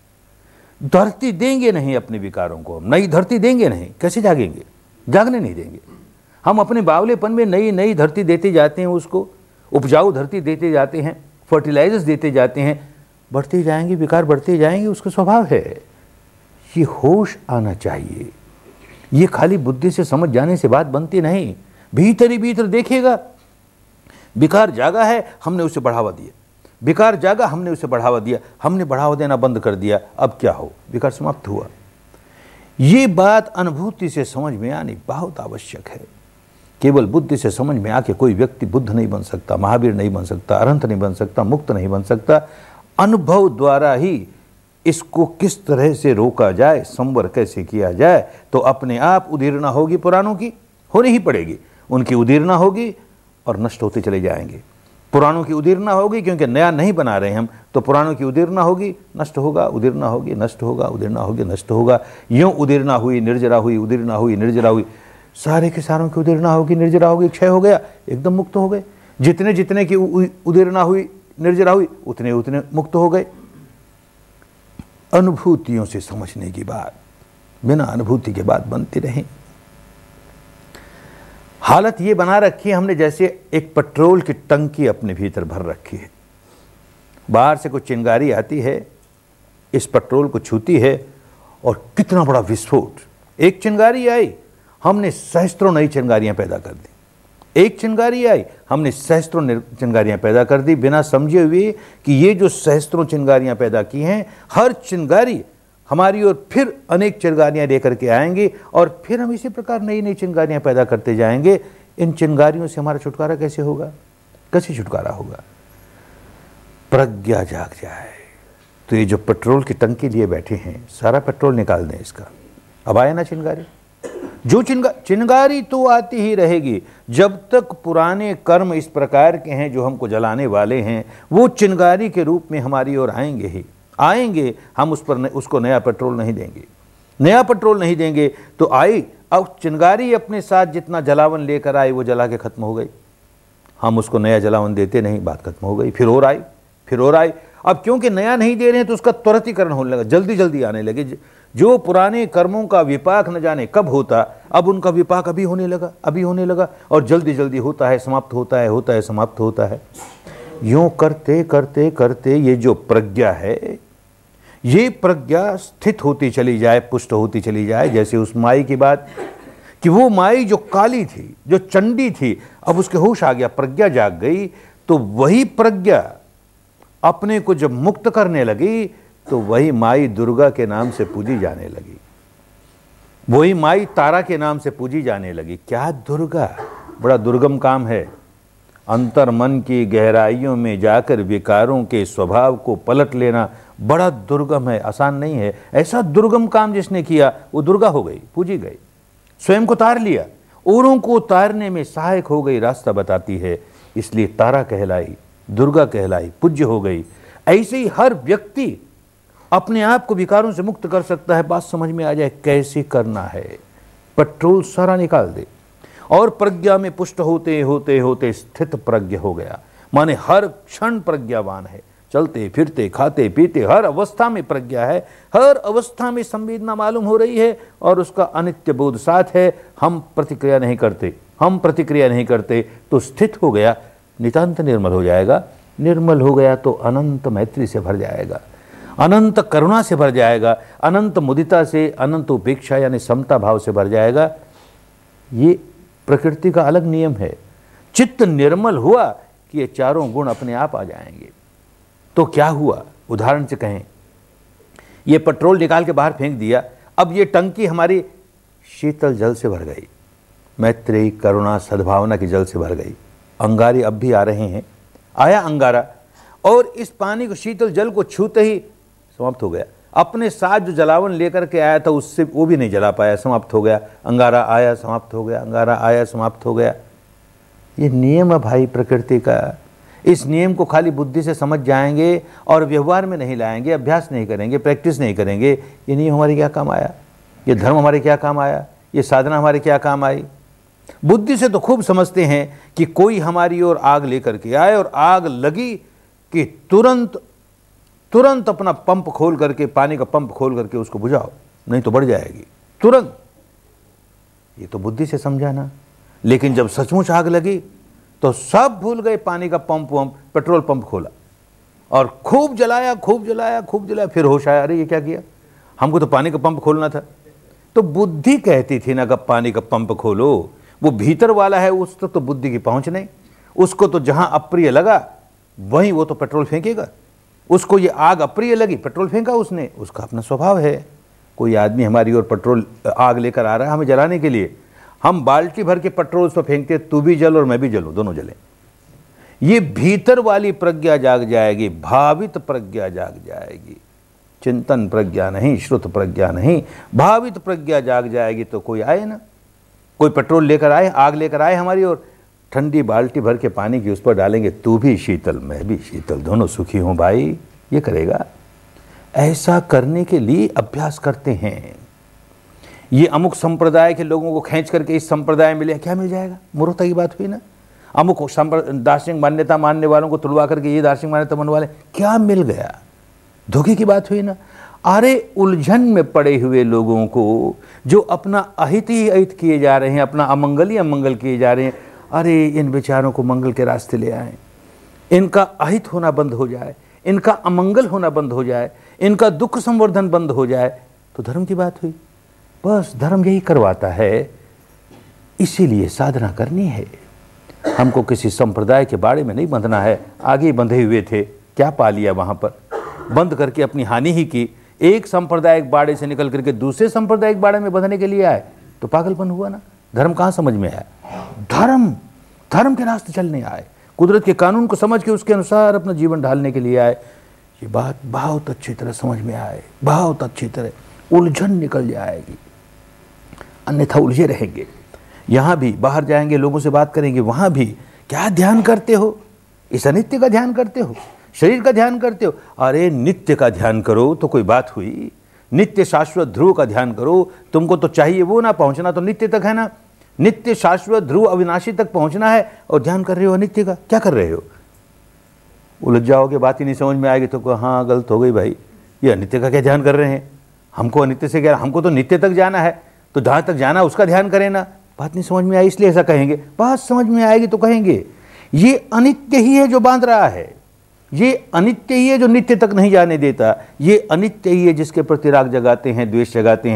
धरती देंगे नहीं अपने विकारों को, नई धरती देंगे नहीं, कैसे जागेंगे? जागने नहीं देंगे। हम अपने बावलेपन में नई नई धरती देते जाते हैं, उसको उपजाऊ धरती देते जाते हैं, फर्टिलाइजर्स देते जाते हैं, बढ़ते जाएंगे, विकार बढ़ते जाएंगे, उसका स्वभाव है। ये होश आना चाहिए। ये खाली बुद्धि से समझ जाने से बात बनती नहीं। भीतर ही भीतर देखेगा, विकार जागा है, हमने उसे बढ़ावा दिया, विकार जागा, हमने उसे बढ़ावा दिया, हमने बढ़ावा देना बंद कर दिया, अब क्या हो? विकार समाप्त हुआ। ये बात अनुभूति से समझ में आनी बहुत आवश्यक है। केवल बुद्धि से समझ में आके कोई व्यक्ति बुद्ध नहीं बन सकता, महावीर नहीं बन सकता, अरहंत नहीं बन सकता, मुक्त नहीं बन सकता। अनुभव द्वारा ही इसको किस तरह से रोका जाए, संवर कैसे किया जाए, तो अपने आप उदीरना होगी, पुराणों की होनी ही पड़ेगी। उनकी उदीरना होगी और नष्ट होते चले जाएंगे। पुराणों की उदीरना होगी, क्योंकि नया नहीं बना रहे हम, तो पुराणों की उदीरना होगी, नष्ट होगा, उदीरना होगी, नष्ट होगा, उदीरना होगी, नष्ट होगा। यूं उदीरना हुई, निर्जरा हुई, उदीरना हुई, निर्जरा हुई, सारे के सारों की उदीरना होगी, निर्जरा होगी, क्षय हो गया, एकदम मुक्त हो गए। जितने जितने की उदीरना हुई, निर्जरा हुई, उतने उतने मुक्त हो गए। अनुभूतियों से समझने की बात, बिना अनुभूति के बात बनती रही। हालत ये बना रखी है हमने, जैसे एक पेट्रोल की टंकी अपने भीतर भर रखी है। बाहर से कुछ चिंगारी आती है, इस पेट्रोल को छूती है, और कितना बड़ा विस्फोट। एक चिंगारी आई, हमने सहस्त्रों नई चिंगारियां पैदा कर दी। एक चिंगारी आई, हमने सहस्त्रों चिंगारियां पैदा कर दी, बिना समझे हुए कि ये जो सहस्त्रों चिंगारियां पैदा की हैं, हर चिंगारी हमारी ओर फिर अनेक चिंगारियां लेकर के आएंगी, और फिर हम इसी प्रकार नई नई चिंगारियां पैदा करते जाएंगे। इन चिंगारियों से हमारा छुटकारा कैसे होगा? कैसे छुटकारा होगा? प्रज्ञा जाग जाए। तो ये जो पेट्रोल की टंकी लिए बैठे हैं, सारा पेट्रोल निकाल दें इसका। अब आए ना चिंगारी, जो चिंगा चिंगारी तो आती ही रहेगी जब तक पुराने कर्म इस प्रकार के हैं जो हमको जलाने वाले हैं, वो चिंगारी के रूप में हमारी ओर आएंगे ही आएंगे। हम उस पर न, उसको नया पेट्रोल नहीं देंगे, नया पेट्रोल नहीं देंगे तो आई। अब चिंगारी अपने साथ जितना जलावन लेकर आई, वो जला के खत्म हो गई। हम उसको नया जलावन देते नहीं, बात खत्म हो गई। फिर और आई, फिर और आई। अब क्योंकि नया नहीं दे रहे हैं तो उसका त्वरितीकरण होने लगा, जल्दी जल्दी आने लगे। जो पुराने कर्मों का विपाक न जाने कब होता, अब उनका विपाक अभी होने लगा, अभी होने लगा, और जल्दी जल्दी होता है, समाप्त होता है, होता है, समाप्त होता है। यूं करते करते करते ये जो प्रज्ञा है, ये प्रज्ञा स्थित होती चली जाए, पुष्ट होती चली जाए। जैसे उस माई की बात कि वो माई जो काली थी, जो चंडी थी, अब उसके होश आ गया, प्रज्ञा जाग गई। तो वही प्रज्ञा अपने को जब मुक्त करने लगी तो वही माई दुर्गा के नाम से पूजी जाने लगी, वही माई तारा के नाम से पूजी जाने लगी। क्या दुर्गा, बड़ा दुर्गम काम है। अंतर मन की गहराइयों में जाकर विकारों के स्वभाव को पलट लेना बड़ा दुर्गम है, आसान नहीं है। ऐसा दुर्गम काम जिसने किया वो दुर्गा हो गई, पूजी गई, स्वयं को तार लिया, औरों को तारने में सहायक हो गई, रास्ता बताती है, इसलिए तारा कहलाई, दुर्गा कहलाई, पूज्य हो गई। ऐसे ही हर व्यक्ति अपने आप को विकारों से मुक्त कर सकता है। बात समझ में आ जाए कैसे करना है। पेट्रोल सारा निकाल दे और प्रज्ञा में पुष्ट होते होते होते स्थित प्रज्ञ हो गया, माने हर क्षण प्रज्ञावान है, चलते फिरते खाते पीते हर अवस्था में प्रज्ञा है, हर अवस्था में संवेदना मालूम हो रही है और उसका अनित्य बोध साथ है। हम प्रतिक्रिया नहीं करते, हम प्रतिक्रिया नहीं करते तो स्थित हो गया, नितांत निर्मल हो जाएगा। निर्मल हो गया तो अनंत मैत्री से भर जाएगा, अनंत करुणा से भर जाएगा, अनंत मुदिता से, अनंत उपेक्षा यानी समता भाव से भर जाएगा। ये प्रकृति का अलग नियम है। चित्त निर्मल हुआ कि ये चारों गुण अपने आप आ जाएंगे। तो क्या हुआ, उदाहरण से कहें, ये पेट्रोल निकाल के बाहर फेंक दिया, अब ये टंकी हमारी शीतल जल से भर गई, मैत्री करुणा सद्भावना के जल से भर गई। अंगारे अब भी आ रहे हैं, आया अंगारा और इस पानी को, शीतल जल को छूते ही समाप्त हो गया। अपने साथ जो जलावन लेकर के आया था उससे वो भी नहीं जला पाया, समाप्त हो गया। अंगारा आया, समाप्त हो गया, अंगारा आया, समाप्त हो गया। ये नियम है भाई प्रकृति का। इस नियम को खाली बुद्धि से समझ जाएंगे और व्यवहार में नहीं लाएंगे, अभ्यास नहीं करेंगे, प्रैक्टिस नहीं करेंगे, ये नियम हमारे क्या काम आया, ये धर्म हमारे क्या काम आया, ये साधना हमारे क्या काम आई। बुद्धि से तो खूब समझते हैं कि कोई हमारी ओर आग लेकर के आए और आग लगी कि तुरंत तुरंत अपना पंप खोल करके, पानी का पंप खोल करके उसको बुझाओ, नहीं तो बढ़ जाएगी तुरंत। ये तो बुद्धि से समझाना। लेकिन जब सचमुच आग लगी तो सब भूल गए, पानी का पंप वंप, पेट्रोल पंप खोला और खूब जलाया, खूब जलाया, खूब जलाया। फिर होश आया, अरे ये क्या किया, हमको तो पानी का पंप खोलना था। तो बुद्धि कहती थी ना कि पानी का पंप खोलो, वो भीतर वाला है, उस तक तो बुद्धि की पहुंच नहीं। उसको तो जहां अप्रिय लगा वहीं वो तो पेट्रोल फेंकेगा। उसको ये आग अप्रिय लगी, पेट्रोल फेंका उसने, उसका अपना स्वभाव है। कोई आदमी हमारी ओर पेट्रोल आग लेकर आ रहा है हमें जलाने के लिए, हम बाल्टी भर के पेट्रोल उस पर फेंकते, तू भी जल और मैं भी जलूं, दोनों जलें। ये भीतर वाली प्रज्ञा जाग जाएगी, भावित प्रज्ञा जाग जाएगी, चिंतन प्रज्ञा नहीं, श्रुत प्रज्ञा नहीं, भावित प्रज्ञा जाग जाएगी। तो कोई आए ना, कोई पेट्रोल लेकर आए, आग लेकर आए हमारी ओर, ठंडी बाल्टी भर के पानी की उस पर डालेंगे, तू भी शीतल मैं भी शीतल, दोनों सुखी हों भाई, ये करेगा। ऐसा करने के लिए अभ्यास करते हैं। ये अमुक संप्रदाय के लोगों को खींच करके इस संप्रदाय में ले, क्या मिल जाएगा, मूर्खता की बात हुई ना। अमुक दार्शनिक मान्यता मानने वालों को तुलवा करके ये दार्शनिक मान्यता मानने वाले, क्या मिल गया, धोखे की बात हुई ना। अरे उलझन में पड़े हुए लोगों को जो अपना अहित ही अहित किए जा रहे हैं, अपना अमंगल ही अमंगल किए जा रहे हैं, अरे इन बेचारों को मंगल के रास्ते ले आए, इनका अहित होना बंद हो जाए, इनका अमंगल होना बंद हो जाए, इनका दुख संवर्धन बंद हो जाए, तो धर्म की बात हुई। बस धर्म यही करवाता है, इसीलिए साधना करनी है। हमको किसी संप्रदाय के बाड़े में नहीं बंधना है। आगे बंधे हुए थे, क्या पा लिया वहां पर, बंद करके अपनी हानि ही की। एक सांप्रदायिक बाड़े से निकल करके दूसरे सांप्रदायिक बाड़े में बंधने के लिए आए तो पागलपन हुआ ना। धर्म कहाँ समझ में आया, धर्म धर्म के रास्ते चलने आए, कुदरत के कानून को समझ के उसके अनुसार अपना जीवन ढालने के लिए आए। ये बात बहुत अच्छी तरह समझ में आए, बहुत अच्छी तरह, उलझन निकल जाएगी, अन्यथा उलझे रहेंगे। यहाँ भी बाहर जाएंगे, लोगों से बात करेंगे, वहाँ भी क्या ध्यान करते हो, इस अनित्य का ध्यान करते हो, शरीर का ध्यान करते हो। अरे नित्य का ध्यान करो तो कोई बात हुई, नित्य शाश्वत ध्रुव का ध्यान करो। तुमको तो चाहिए वो ना, पहुंचना तो नित्य तक है ना, नित्य शाश्वत ध्रुव अविनाशी तक पहुंचना है और ध्यान कर रहे हो अनित्य का, क्या कर रहे हो। उलझ जाओगे, बात ही नहीं समझ में आएगी तो हाँ गलत हो गई भाई, ये अनित्य का क्या ध्यान कर रहे हैं, हमको अनित्य से क्या, हमको तो नित्य तक जाना है, तो जहाँ तक जाना उसका ध्यान करें ना। बात नहीं समझ में आई इसलिए ऐसा कहेंगे, बात समझ में आएगी तो कहेंगे ये अनित्य ही है जो बांध रहा है, ये अनित्य ही है जो नित्य तक नहीं जाने देता, ये अनित्य ही है जिसके प्रति राग जगाते हैं, द्वेष जगाते हैं।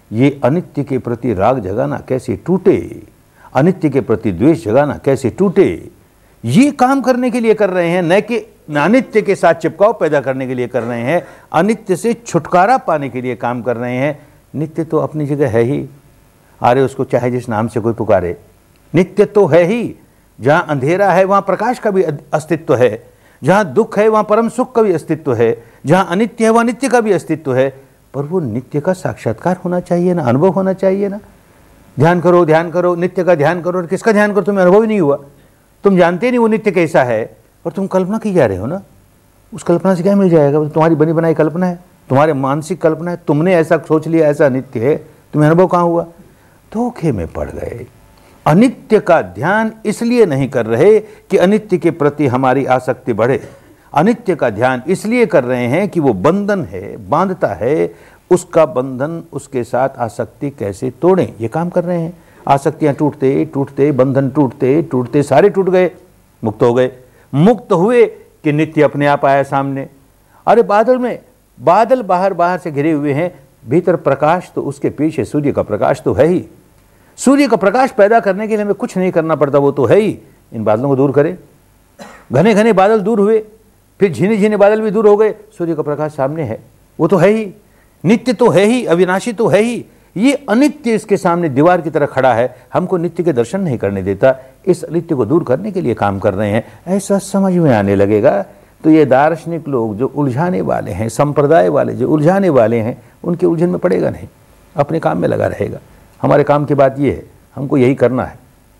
ये अनित्य के प्रति राग जगाना कैसे टूटे, अनित्य के प्रति द्वेष जगाना कैसे टूटे, ये काम करने के लिए कर रहे हैं, न कि अनित्य के साथ चिपकाव पैदा करने के लिए कर रहे हैं, अनित्य से छुटकारा पाने के लिए काम कर रहे हैं। नित्य तो अपनी जगह है ही, अरे उसको चाहे जिस नाम से कोई पुकारे, नित्य तो है ही। जहां अंधेरा है वहां प्रकाश का भी अस्तित्व है, जहां दुख है वहां परम सुख का भी अस्तित्व है, जहां अनित्य है वहां नित्य का भी अस्तित्व है। पर वो नित्य का साक्षात्कार होना चाहिए ना, अनुभव होना चाहिए ना। ध्यान करो ध्यान करो, नित्य का ध्यान करो, किसका ध्यान करो, तुम्हें अनुभव ही नहीं हुआ, तुम जानते नहीं वो नित्य कैसा है, और तुम कल्पना की जा रहे हो ना। उस कल्पना से क्या मिल जाएगा, तुम्हारी बनी बनाई कल्पना है, तुम्हारे मानसिक कल्पना है, तुमने ऐसा सोच लिया ऐसा नित्य है, तुम्हें अनुभव कहाँ हुआ, धोखे में पड़ गए। अनित्य का ध्यान इसलिए नहीं कर रहे कि अनित्य के प्रति हमारी आसक्ति बढ़े, अनित्य का ध्यान इसलिए कर रहे हैं कि वो बंधन है, बांधता है, उसका बंधन, उसके साथ आसक्ति कैसे तोड़ें, ये काम कर रहे हैं। आसक्तियां टूटते टूटते, बंधन टूटते टूटते सारे टूट गए, मुक्त हो गए। मुक्त हुए कि नित्य अपने आप आया सामने। अरे बादल में, बादल बाहर बाहर से घिरे हुए हैं, भीतर प्रकाश तो उसके पीछे सूर्य का प्रकाश तो है ही। सूर्य का प्रकाश पैदा करने के लिए हमें कुछ नहीं करना पड़ता, वो तो है ही। इन बादलों को दूर करें, घने घने बादल दूर हुए, फिर झीने झीने बादल भी दूर हो गए, सूर्य का प्रकाश सामने है, वो तो है ही। नित्य तो है ही, अविनाशी तो है ही। ये अनित्य इसके सामने दीवार की तरह खड़ा है, हमको नित्य के दर्शन नहीं करने देता। इस अनित्य को दूर करने के लिए काम कर रहे हैं। ऐसा समझ में आने लगेगा तो ये दार्शनिक लोग जो उलझाने वाले हैं, संप्रदाय वाले जो उलझाने वाले हैं, उनके उलझन में पड़ेगा नहीं, अपने काम में लगा रहेगा। हमारे काम की बात ये है, हमको यही करना है।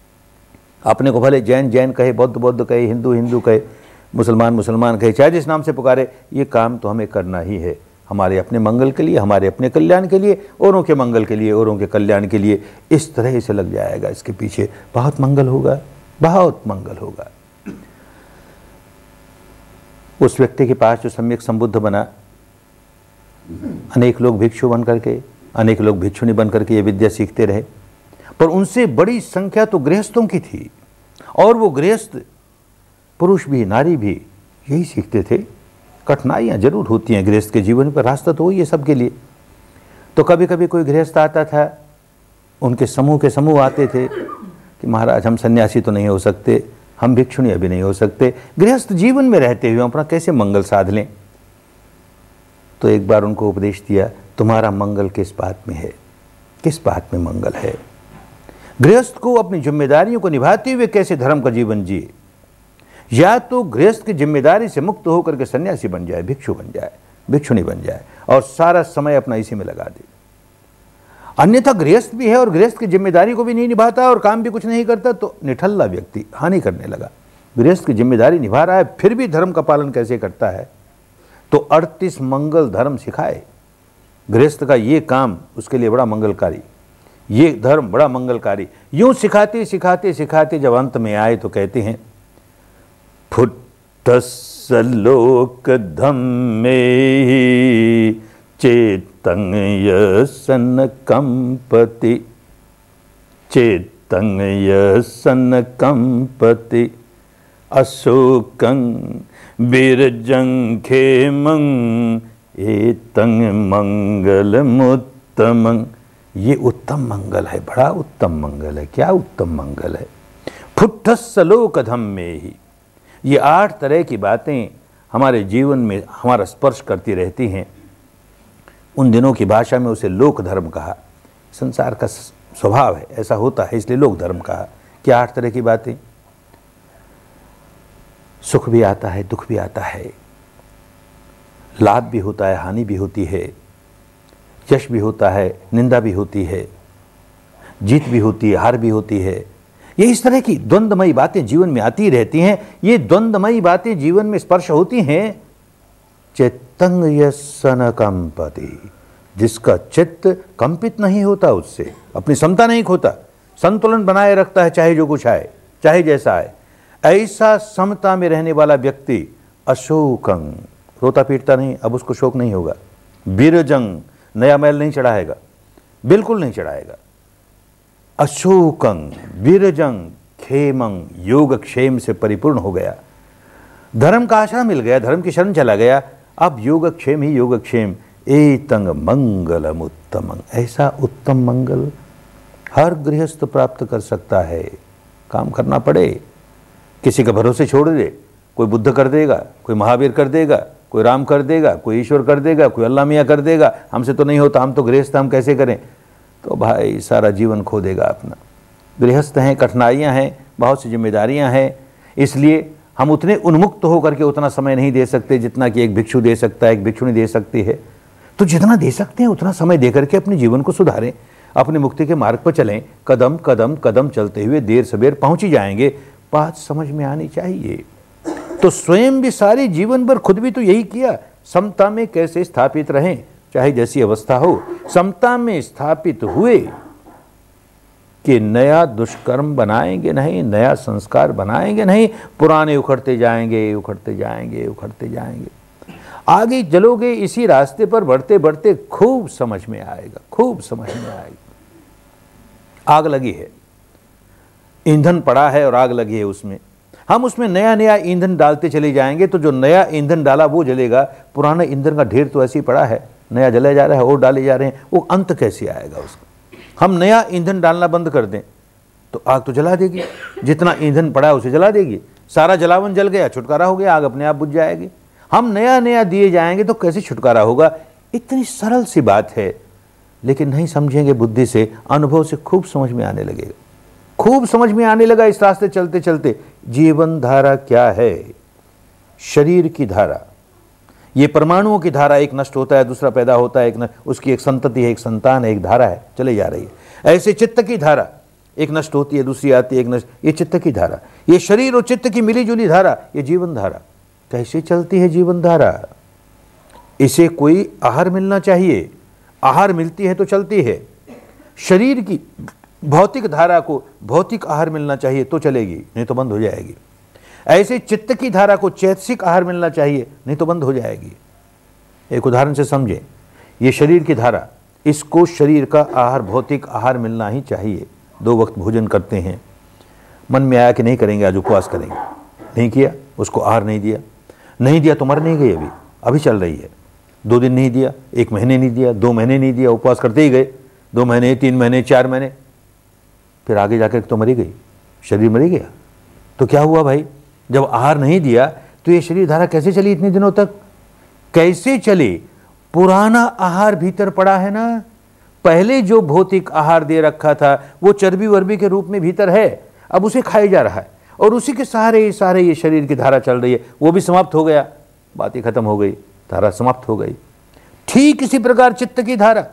अपने को भले जैन जैन कहे, बौद्ध बौद्ध कहे, हिंदू हिंदू कहे, मुसलमान मुसलमान कहे, चाहे जिस नाम से पुकारे, ये काम तो हमें करना ही है, हमारे अपने मंगल के लिए, हमारे अपने कल्याण के लिए, औरों के मंगल के लिए, औरों के कल्याण के लिए। इस तरह से लग जाएगा इसके पीछे, बहुत मंगल होगा, बहुत मंगल होगा। उस व्यक्ति के पास जो सम्यक संबुद्ध बना, अनेक लोग भिक्षु बन करके, अनेक लोग भिक्षुणी बन करके ये विद्या सीखते रहे, पर उनसे बड़ी संख्या तो गृहस्थों की थी, और वो गृहस्थ पुरुष भी नारी भी यही सीखते थे। कठिनाइयाँ जरूर होती हैं गृहस्थ के जीवन पर, रास्ता तो वही है सबके लिए। तो कभी कभी कोई गृहस्थ आता था, उनके समूह के समूह आते थे कि महाराज हम सन्यासी तो नहीं हो सकते, हम भिक्षुणी अभी नहीं हो सकते, गृहस्थ जीवन में रहते हुए अपना कैसे मंगल साध लें। तो एक बार उनको उपदेश दिया, तुम्हारा मंगल किस बात में है, किस बात में मंगल है। गृहस्थ को अपनी जिम्मेदारियों को निभाते हुए कैसे धर्म का जीवन जिए। या तो गृहस्थ की जिम्मेदारी से मुक्त होकर के सन्यासी बन जाए, भिक्षु बन जाए, भिक्षुणी बन जाए, और सारा समय अपना इसी में लगा दे। अन्यथा गृहस्थ भी है और गृहस्थ की जिम्मेदारी को भी नहीं निभाता और काम भी कुछ नहीं करता, तो निठल्ला व्यक्ति हानि करने लगा। गृहस्थ की जिम्मेदारी निभा रहा है, फिर भी धर्म का पालन कैसे करता है, तो अड़तीस मंगल धर्म सिखाए। गृहस्थ का ये काम उसके लिए बड़ा मंगलकारी, ये धर्म बड़ा मंगलकारी। यूं सिखाते सिखाते सिखाते जब अंत में आए तो कहते हैं, फुट्टस लोक धम्मे चेतं यसन कंपति, चेतं यसन कंपति, अशोकं बिरजं खेमं एतं मंगलमुत्तमं। ये उत्तम मंगल है, बड़ा उत्तम मंगल है। क्या उत्तम मंगल है। फुट्टस लोक धम्मे ही, ये आठ तरह की बातें हमारे जीवन में हमारा स्पर्श करती रहती हैं। उन दिनों की भाषा में उसे लोक धर्म कहा, संसार का स्वभाव है, ऐसा होता है, इसलिए लोक धर्म कहा। क्या आठ तरह की बातें, सुख भी आता है, दुख भी आता है, लाभ भी होता है, हानि भी होती है, यश भी होता है, निंदा भी होती है, जीत भी होती है, हार भी होती है। ये इस तरह की द्वंद्वमयी बातें जीवन में आती रहती हैं। ये द्वंद्वमयी बातें जीवन में स्पर्श होती हैं। चित्तं यसन कंपति, जिसका चित्त कंपित नहीं होता, उससे अपनी समता नहीं खोता, संतुलन बनाए रखता है, चाहे जो कुछ आए, चाहे जैसा आए। ऐसा समता में रहने वाला व्यक्ति अशोकं, रोता पीटता नहीं, अब उसको शोक नहीं होगा। बिरजंग, नया मैल नहीं चढ़ाएगा, बिल्कुल नहीं चढ़ाएगा। अशोकं बिरजंग खेमं, योग क्षेम से परिपूर्ण हो गया। धर्म का आश्रय मिल गया, धर्म की शरण चला गया, अब योग क्षेम ही योग क्षेम। एतंग मंगलम उत्तमं, ऐसा उत्तम मंगल हर गृहस्थ प्राप्त कर सकता है। काम करना पड़े, किसी का भरोसे छोड़ दे, कोई बुद्ध कर देगा, कोई महावीर कर देगा, कोई राम कर देगा, कोई ईश्वर कर देगा, कोई अल्लाह मियाँ कर देगा, हमसे तो नहीं होता, हम तो गृहस्थ, हम कैसे करें, तो भाई सारा जीवन खो देगा अपना। गृहस्थ हैं, कठिनाइयाँ हैं, बहुत सी जिम्मेदारियाँ हैं, इसलिए हम उतने उन्मुक्त होकर के उतना समय नहीं दे सकते जितना कि एक भिक्षु दे सकता है, एक भिक्षुणी दे सकती है। तो जितना दे सकते हैं उतना समय दे करके अपने जीवन को सुधारें, अपनी मुक्ति के मार्ग पर चलें। कदम कदम कदम चलते हुए देर सबेर पहुंच ही जाएंगे। बात समझ में आनी चाहिए। तो स्वयं भी सारे जीवन भर खुद भी तो यही किया, समता में कैसे स्थापित रहें, चाहे जैसी अवस्था हो, समता में स्थापित हुए कि नया दुष्कर्म बनाएंगे नहीं, नया संस्कार बनाएंगे नहीं, पुराने उखड़ते जाएंगे, उखड़ते जाएंगे, उखड़ते जाएंगे। आगे चलोगे इसी रास्ते पर बढ़ते बढ़ते खूब समझ में आएगा, खूब समझ में आएगा। आग लगी है, ईंधन पड़ा है और आग लगी है उसमें, हम उसमें नया नया ईंधन डालते चले जाएंगे तो जो नया ईंधन डाला वो जलेगा। पुराना ईंधन का ढेर तो ऐसे ही पड़ा है, नया जलाया जा रहा है और डाले जा रहे हैं, वो अंत कैसे आएगा उसका। हम नया ईंधन डालना बंद कर दें तो आग तो जला देगी, जितना ईंधन पड़ा है उसे जला देगी, सारा जलावन जल गया, छुटकारा हो गया, आग अपने आप बुझ जाएगी। हम नया नया दिए जाएंगे तो कैसे छुटकारा होगा। इतनी सरल सी बात है, लेकिन नहीं समझेंगे बुद्धि से, अनुभव से खूब समझ में आने लगेगा, खूब समझ में आने लगा इस रास्ते चलते चलते। जीवन धारा क्या है? शरीर की धारा, ये परमाणुओं की धारा, एक नष्ट होता है दूसरा पैदा होता है, एक न, उसकी एक संतति है, एक संतान है, एक धारा है, चले जा रही है। ऐसे चित्त की धारा, एक नष्ट होती है दूसरी आती है, एक नष्ट, ये चित्त की धारा, ये शरीर और चित्त की मिली जुली धारा, ये जीवन धारा। कैसे चलती है जीवन धारा? इसे कोई आहार मिलना चाहिए, आहार मिलती है तो चलती है। शरीर की भौतिक धारा को भौतिक आहार मिलना चाहिए तो चलेगी, नहीं तो बंद हो जाएगी। ऐसे चित्त की धारा को चैतसिक आहार मिलना चाहिए, नहीं तो बंद हो जाएगी। एक उदाहरण से समझें, ये शरीर की धारा, इसको शरीर का आहार भौतिक आहार मिलना ही चाहिए। दो वक्त भोजन करते हैं, मन में आया कि नहीं करेंगे, आज उपवास करेंगे, नहीं किया, उसको आहार नहीं दिया, नहीं दिया तो मर नहीं गई, अभी अभी चल रही है। दो दिन नहीं दिया, एक महीने नहीं दिया, दो महीने नहीं दिया, उपवास करते ही गए, दो महीने, तीन महीने, चार महीने, फिर आगे जाकर तो मरी गई, शरीर मरी गया। तो क्या हुआ भाई? जब आहार नहीं दिया तो ये शरीर धारा कैसे चली इतने दिनों तक? कैसे चली? पुराना आहार भीतर पड़ा है ना, पहले जो भौतिक आहार दे रखा था वो चर्बी वर्बी के रूप में भीतर है, अब उसे खाया जा रहा है और उसी के सहारे सहारे ये शरीर की धारा चल रही है। वो भी समाप्त हो गया, बात ही खत्म हो गई, धारा समाप्त हो गई। ठीक इसी प्रकार चित्त की धारा,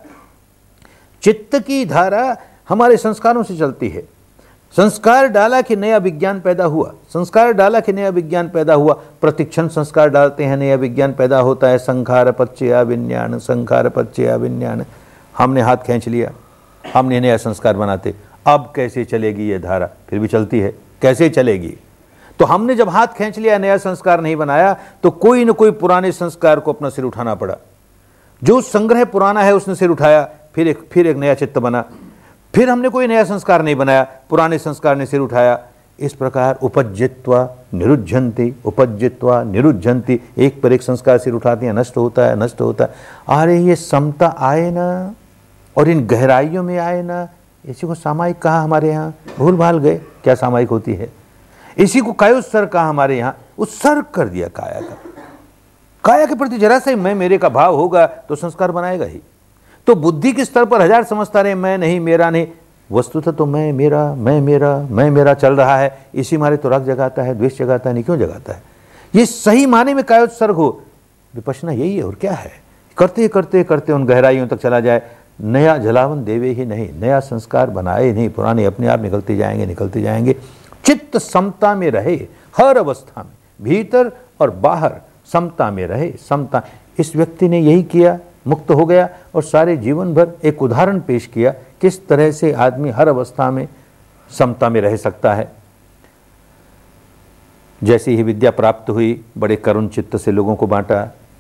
चित्त की धारा हमारे संस्कारों से चलती है। संस्कार डाला कि नया विज्ञान पैदा हुआ, संस्कार डाला कि नया विज्ञान पैदा हुआ। प्रतिक्षण संस्कार डालते हैं, नया विज्ञान पैदा होता है। संखार पच्चया विज्ञान, संखार पच्चया विज्ञान। हमने हाथ खींच लिया, हमने नया संस्कार बनाते। अब कैसे चलेगी ये धारा? फिर भी चलती है, कैसे चलेगी? तो हमने जब हाथ खींच लिया, नया संस्कार नहीं बनाया, तो कोई न कोई पुराने संस्कार को अपना सिर उठाना पड़ा। जो संग्रह पुराना है उसने सिर उठाया, फिर एक फिर एक नया चित्त बना। फिर हमने कोई नया संस्कार नहीं बनाया, पुराने संस्कार ने सिर उठाया। इस प्रकार उपज्जित्वा निरुज्झन्ति, उपज्जित्वा निरुज्झन्ति, एक पर एक संस्कार सिर उठाते हैं, नष्ट होता है, नष्ट होता है। अरे ये समता आए ना, और इन गहराइयों में आए ना। इसी को सामायिक कहा हमारे यहाँ, भूल भाल गए क्या सामायिक होती है। इसी को कायोत्सर्ग कहा हमारे यहाँ, उत्सर्ग कर दिया काया का। काया के प्रति जरा सा ही मैं मेरे का भाव होगा तो संस्कार बनाएगा ही। तो बुद्धि के स्तर पर हजार समझता रहे, मैं नहीं, मेरा नहीं, वस्तुतः तो मैं मेरा, मैं मेरा, मैं मेरा चल रहा है। इसी मारे तो राग जगाता है, द्वेष जगाता है, नहीं क्यों जगाता है? ये सही माने में कायोत्सर्ग हो। विपश्यना यही है और क्या है। करते करते करते उन गहराइयों तक चला जाए, नया जलावन देवे ही नहीं, नया संस्कार बनाए नहीं, पुराने अपने आप निकलते जाएंगे, निकलते जाएंगे। चित्त समता में रहे, हर अवस्था में, भीतर और बाहर समता में रहे, समता। इस व्यक्ति ने यही किया, मुक्त हो गया और सारे जीवन भर एक उदाहरण पेश किया किस तरह से आदमी हर अवस्था में समता में रह सकता है। जैसे ही विद्या प्राप्त हुई, बड़े करुण चित्त से लोगों को बांटा,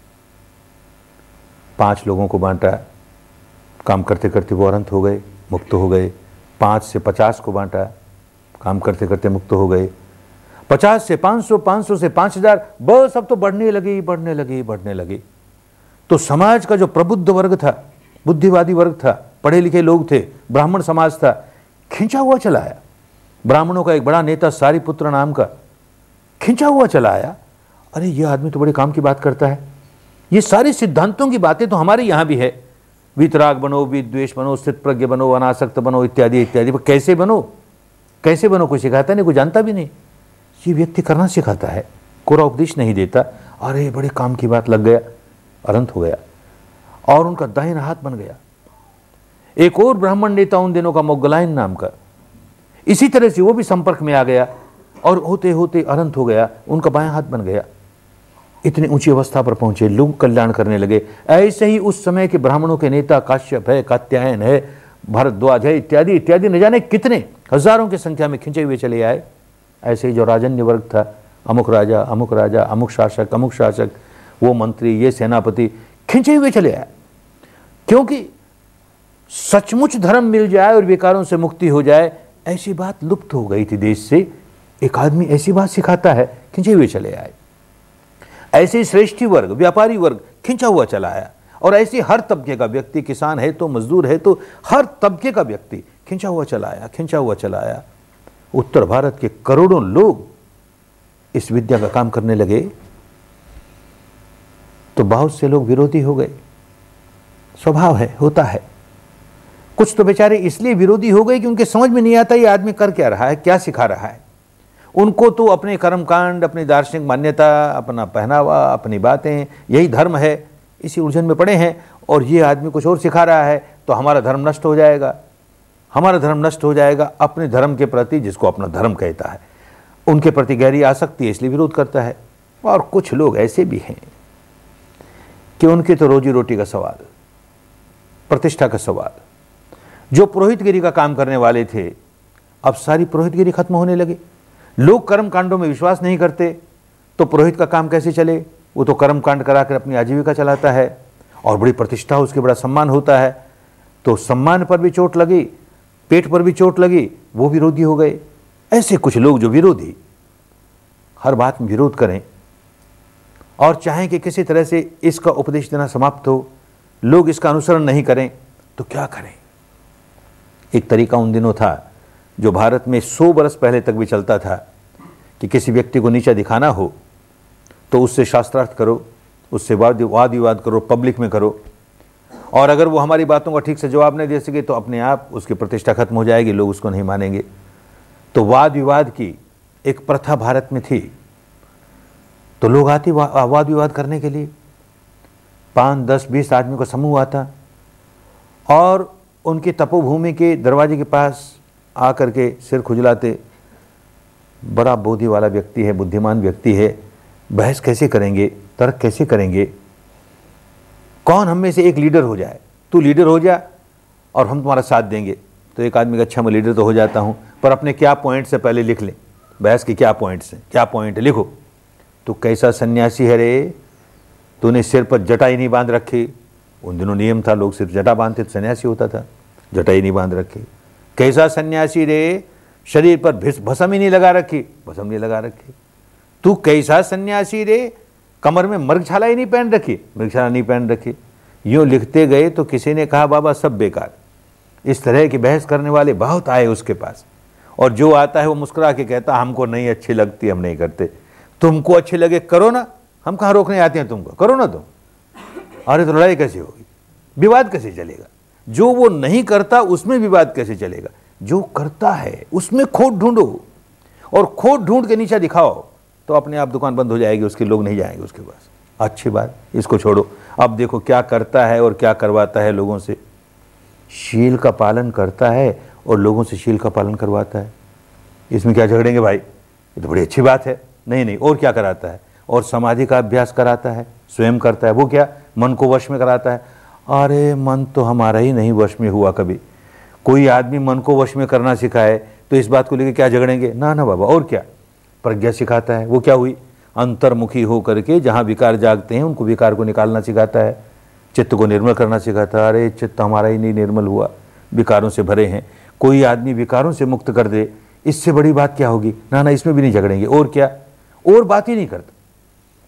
पांच लोगों को बांटा, काम करते करते वो अनंत हो गए, मुक्त हो गए। पांच से पचास को बांटा, काम करते करते मुक्त हो गए। पचास से पांच सौ, पांच सौ से पांच हजार, बस अब तो बढ़ने लगी, बढ़ने लगी, बढ़ने लगी। तो समाज का जो प्रबुद्ध वर्ग था, बुद्धिवादी वर्ग था, पढ़े लिखे लोग थे, ब्राह्मण समाज था, खिंचा हुआ चला आया। ब्राह्मणों का एक बड़ा नेता सारिपुत्र नाम का खिंचा हुआ चला आया। अरे ये आदमी तो बड़े काम की बात करता है, ये सारे सिद्धांतों की बातें तो हमारे यहाँ भी है, वीतराग बनो, विद्वेष बनो, स्थित प्रज्ञ बनो, अनासक्त बनो, इत्यादि इत्यादि। पर कैसे बनो, कैसे बनो कोई सिखाता नहीं, कोई जानता भी नहीं। ये व्यक्ति करना सिखाता है, कोरा उपदेश नहीं देता। अरे बड़े काम की बात, लग गया, अनंत हो गया और उनका दाहिना हाथ बन गया। एक और ब्राह्मण नेता उन दिनों का मोगलायन नाम का, इसी तरह से वो भी संपर्क में आ गया और होते होते अनंत हो गया, उनका बायां हाथ बन गया। इतनी ऊंची अवस्था पर पहुंचे, लोग कल्याण करने लगे। ऐसे ही उस समय के ब्राह्मणों के नेता काश्यप है, कात्यायन है, भारद्वाज है, इत्यादि इत्यादि, न जाने कितने हजारों की संख्या में खिंचे हुए चले आए। ऐसे ही जो राजन्य वर्ग था, अमुक राजा, अमुक राजा, अमुक शासक, अमुक शासक, वो मंत्री, ये सेनापति, खिंचे हुए चले आए। क्योंकि सचमुच धर्म मिल जाए और विकारों से मुक्ति हो जाए, ऐसी बात लुप्त हो गई थी देश से। एक आदमी ऐसी बात सिखाता है, खिंचे हुए चले आए। ऐसे ही श्रेष्ठी वर्ग, व्यापारी वर्ग खिंचा हुआ चला आया। और ऐसे हर तबके का व्यक्ति, किसान है तो मजदूर है तो हर तबके का व्यक्ति खिंचा हुआ चला आया, खिंचा हुआ चला आया। उत्तर भारत के करोड़ों लोग इस विद्या का काम करने लगे तो बहुत से लोग विरोधी हो गए। स्वभाव है, होता है। कुछ तो बेचारे इसलिए विरोधी हो गए कि उनके समझ में नहीं आता ये आदमी कर क्या रहा है, क्या सिखा रहा है। उनको तो अपने कर्मकांड, अपनी दार्शनिक मान्यता, अपना पहनावा, अपनी बातें, यही धर्म है, इसी उलझन में पड़े हैं। और ये आदमी कुछ और सिखा रहा है तो हमारा धर्म नष्ट हो जाएगा, हमारा धर्म नष्ट हो जाएगा। अपने धर्म के प्रति, जिसको अपना धर्म कहता है, उनके प्रति गहरी आसक्ति है, इसलिए विरोध करता है। और कुछ लोग ऐसे भी हैं कि उनकी तो रोजी रोटी का सवाल, प्रतिष्ठा का सवाल। जो पुरोहितगिरी का काम करने वाले थे, अब सारी पुरोहितगिरी खत्म होने लगी। लोग कर्म कांडों में विश्वास नहीं करते तो पुरोहित का काम कैसे चले। वो तो कर्म कांड कराकर अपनी आजीविका चलाता है और बड़ी प्रतिष्ठा, उसके बड़ा सम्मान होता है। तो सम्मान पर भी चोट लगी, पेट पर भी चोट लगी, वो विरोधी हो गए। ऐसे कुछ लोग जो विरोधी, हर बात में विरोध करें और चाहें कि किसी तरह से इसका उपदेश देना समाप्त हो, लोग इसका अनुसरण नहीं करें, तो क्या करें। एक तरीका उन दिनों था जो भारत में सौ बरस पहले तक भी चलता था कि किसी व्यक्ति को नीचा दिखाना हो तो उससे शास्त्रार्थ करो, उससे वाद वाद विवाद करो, पब्लिक में करो। और अगर वो हमारी बातों का ठीक से जवाब नहीं दे सके तो अपने आप उसकी प्रतिष्ठा खत्म हो जाएगी, लोग उसको नहीं मानेंगे। तो वाद विवाद की एक प्रथा भारत में थी। तो लोग आते वा, वाद विवाद करने के लिए, पाँच दस बीस आदमी का समूह आता और उनकी तपोभूमि के दरवाजे के पास आकर के सिर खुजलाते। बड़ा बुद्धि वाला व्यक्ति है, बुद्धिमान व्यक्ति है, बहस कैसे करेंगे, तर्क कैसे करेंगे, कौन हम में से एक लीडर हो जाए, तू लीडर हो जा और हम तुम्हारा साथ देंगे। तो एक आदमी का, अच्छा मैं लीडर तो हो जाता हूँ, पर अपने क्या पॉइंट से पहले लिख लें, बहस के क्या पॉइंट्स हैं, क्या पॉइंट है लिखो। तो कैसा सन्यासी है रे, तूने सिर पर जटाई नहीं बांध रखी। उन दिनों नियम था, लोग सिर्फ जटा बांधते तो सन्यासी होता था, जटाई नहीं बांध रखी। कैसा सन्यासी रे, शरीर पर भस्म ही नहीं लगा रखी, भस्म नहीं लगा रखी। तू कैसा सन्यासी रे, कमर में मृगछाला ही नहीं पहन रखी, मृगछाला नहीं पहन रखी। यूं लिखते गए तो किसी ने कहा बाबा सब बेकार। इस तरह की बहस करने वाले बहुत आए उसके पास, और जो आता है वो मुस्कुरा के कहता हमको नहीं अच्छी लगती, हम नहीं करते। तुमको अच्छी लगे करो ना, हम कहाँ रोकने आते हैं तुमको, करो ना तुम। अरे तो लड़ाई कैसे होगी, विवाद कैसे चलेगा। जो वो नहीं करता उसमें विवाद कैसे चलेगा, जो करता है उसमें खोट ढूंढो और खोट ढूंढ के नीचा दिखाओ तो अपने आप दुकान बंद हो जाएगी, उसके लोग नहीं जाएंगे उसके पास। अच्छी बात, इसको छोड़ो। अब देखो क्या करता है और क्या करवाता है लोगों से। शील का पालन करता है और लोगों से शील का पालन करवाता है। इसमें क्या झगड़ेंगे भाई, ये तो बड़ी अच्छी बात है। नहीं नहीं, और क्या कराता है, और समाधि का अभ्यास कराता है, स्वयं करता है। वो क्या, मन को वश में कराता है। अरे मन तो हमारा ही नहीं वश में हुआ कभी। कोई आदमी मन को वश में करना सिखाए तो इस बात को लेकर क्या झगड़ेंगे, ना ना बाबा। और क्या, प्रज्ञा सिखाता है। वो क्या हुई, अंतर्मुखी हो करके जहाँ विकार जागते हैं उनको विकार को निकालना सिखाता है, चित्त को निर्मल करना सिखाता है। अरे चित्त हमारा ही नहीं निर्मल हुआ, विकारों से भरे हैं। कोई आदमी विकारों से मुक्त कर दे, इससे बड़ी बात क्या होगी। ना ना, इसमें भी नहीं झगड़ेंगे। और क्या, और बात ही नहीं करता।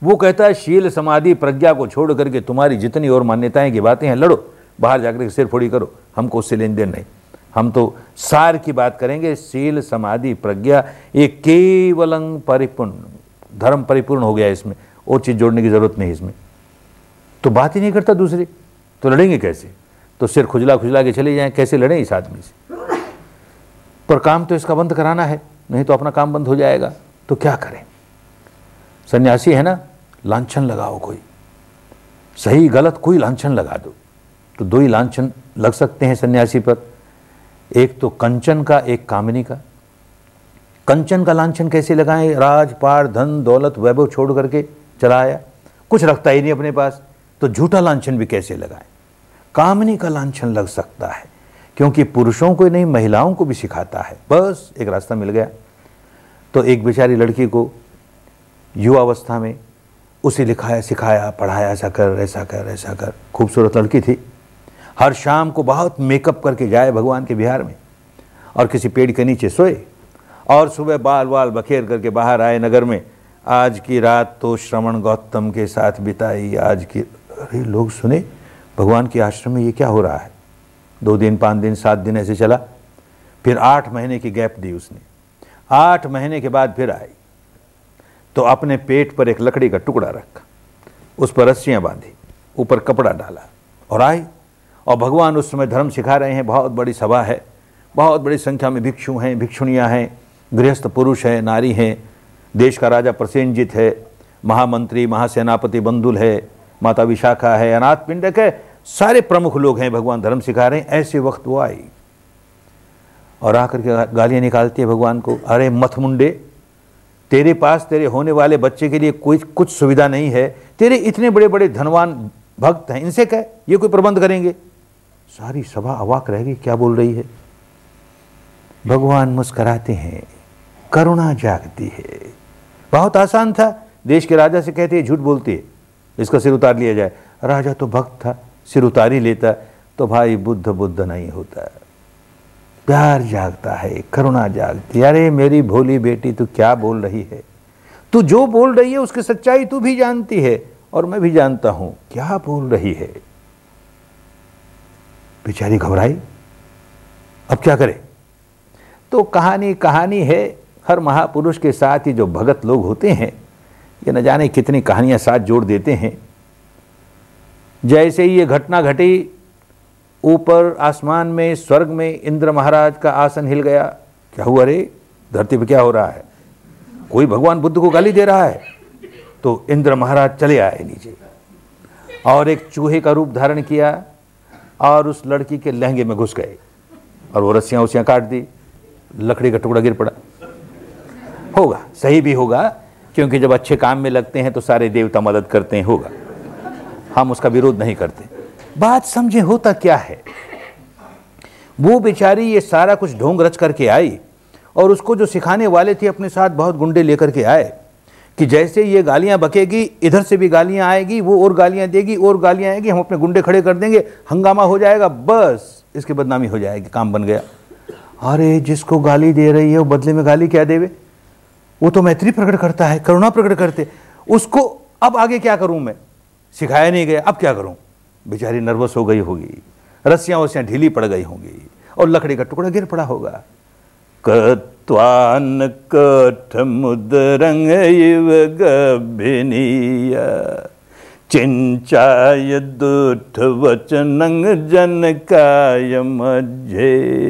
वो कहता है शील समाधि प्रज्ञा को छोड़ करके तुम्हारी जितनी और मान्यताएं की बातें हैं लड़ो, बाहर जाकर के सिर फोड़ी करो, हमको उससे लेन देन नहीं। हम तो सार की बात करेंगे। शील समाधि प्रज्ञा ये केवलं परिपूर्ण, धर्म परिपूर्ण हो गया, इसमें और चीज जोड़ने की जरूरत नहीं। इसमें तो बात ही नहीं करता दूसरी, तो लड़ेंगे कैसे? तो सिर खुजला खुजला के चले जाएं, कैसे लड़ें इस आदमी से? पर काम तो इसका बंद कराना है, नहीं तो अपना काम बंद हो जाएगा। तो क्या करें? सन्यासी है ना, लांछन लगाओ, कोई सही गलत कोई लांछन लगा दो। तो दो ही लांछन लग सकते हैं सन्यासी पर, एक तो कंचन का, एक कामिनी का। कंचन का लांछन कैसे लगाएं? राजपाट धन दौलत वैभव छोड़ करके चला आया, कुछ रखता ही नहीं अपने पास, तो झूठा लांछन भी कैसे लगाएं? कामिनी का लांछन लग सकता है, क्योंकि पुरुषों को नहीं महिलाओं को भी सिखाता है। बस एक रास्ता मिल गया। तो एक बेचारी लड़की को युवावस्था में उसे लिखाया सिखाया पढ़ाया, ऐसा कर ऐसा कर ऐसा कर। खूबसूरत लड़की थी, हर शाम को बहुत मेकअप करके जाए भगवान के बिहार में, और किसी पेड़ के नीचे सोए, और सुबह बाल बाल बखेर करके बाहर आए नगर में। आज की रात तो श्रवण गौतम के साथ बिताई, आज की। अरे लोग सुने, भगवान के आश्रम में ये क्या हो रहा है? दो दिन पाँच दिन सात दिन ऐसे चला, फिर आठ महीने की गैप दी उसने। आठ महीने के बाद फिर आई, तो अपने पेट पर एक लकड़ी का टुकड़ा रखा, उस पर रस्सियां बांधी, ऊपर कपड़ा डाला और आई। और भगवान उस समय धर्म सिखा रहे हैं, बहुत बड़ी सभा है, बहुत बड़ी संख्या में भिक्षु हैं, भिक्षुणियाँ हैं, गृहस्थ पुरुष हैं, नारी हैं, देश का राजा प्रसेनजीत है, महामंत्री महासेनापति बंदुल है, माता विशाखा है, अनाथ पिंडक है, सारे प्रमुख लोग हैं, भगवान धर्म सिखा रहे हैं। ऐसे वक्त वो आई और आकर के गालियाँ निकालती है भगवान को। अरे मथमुंडे, तेरे पास तेरे होने वाले बच्चे के लिए कोई कुछ सुविधा नहीं है, तेरे इतने बड़े बड़े धनवान भक्त हैं, इनसे कह ये कोई प्रबंध करेंगे? सारी सभा अवाक रह गई, क्या बोल रही है? भगवान मुस्कुराते हैं, करुणा जागती है। बहुत आसान था, देश के राजा से कहते हैं झूठ बोलती है, इसका सिर उतार लिया जाए। राजा तो भक्त था, सिर उतार ही लेता। तो भाई बुद्ध बुद्ध नहीं होता, प्यार जागता है, करुणा जागती। अरे मेरी भोली बेटी, तू क्या बोल रही है? तू जो बोल रही है उसकी सच्चाई तू भी जानती है और मैं भी जानता हूं, क्या बोल रही है? बेचारी घबराई, अब क्या करे? तो कहानी कहानी है। हर महापुरुष के साथ ही जो भगत लोग होते हैं, ये न जाने कितनी कहानियां साथ जोड़ देते हैं। जैसे ही ये घटना घटी, ऊपर आसमान में स्वर्ग में इंद्र महाराज का आसन हिल गया। क्या हुआ रे, धरती पे क्या हो रहा है? कोई भगवान बुद्ध को गाली दे रहा है। तो इंद्र महाराज चले आए नीचे और एक चूहे का रूप धारण किया और उस लड़की के लहंगे में घुस गए और वो रस्सियां उसियां काट दी, लकड़ी का टुकड़ा गिर पड़ा। होगा, सही भी होगा, क्योंकि जब अच्छे काम में लगते हैं तो सारे देवता मदद करते हैं, होगा, हम उसका विरोध नहीं करते। बात समझे होता क्या है? वो बेचारी ये सारा कुछ ढोंग रच करके आई और उसको जो सिखाने वाले थे अपने साथ बहुत गुंडे लेकर के आए कि जैसे ये गालियां बकेगी, इधर से भी गालियां आएगी, वो और गालियां देगी और गालियां आएगी, हम अपने गुंडे खड़े कर देंगे, हंगामा हो जाएगा, बस इसकी बदनामी हो जाएगी, काम बन गया। अरे जिसको गाली दे रही है वो बदले में गाली क्या देवे? वो तो मैत्री प्रकट करता है, करुणा प्रकट करते, उसको अब आगे क्या करूं मैं? सिखाया नहीं गया, अब क्या करूं? बेचारी नर्वस हो गई होगी, रस्सियां वस्सियां ढीली पड़ गई होंगी और लकड़ी का टुकड़ा गिर पड़ा होगा। कत्वान कठमुदरंग इव गभिनीय चिंचाय दुठ वचनंग जनकाय मज्जे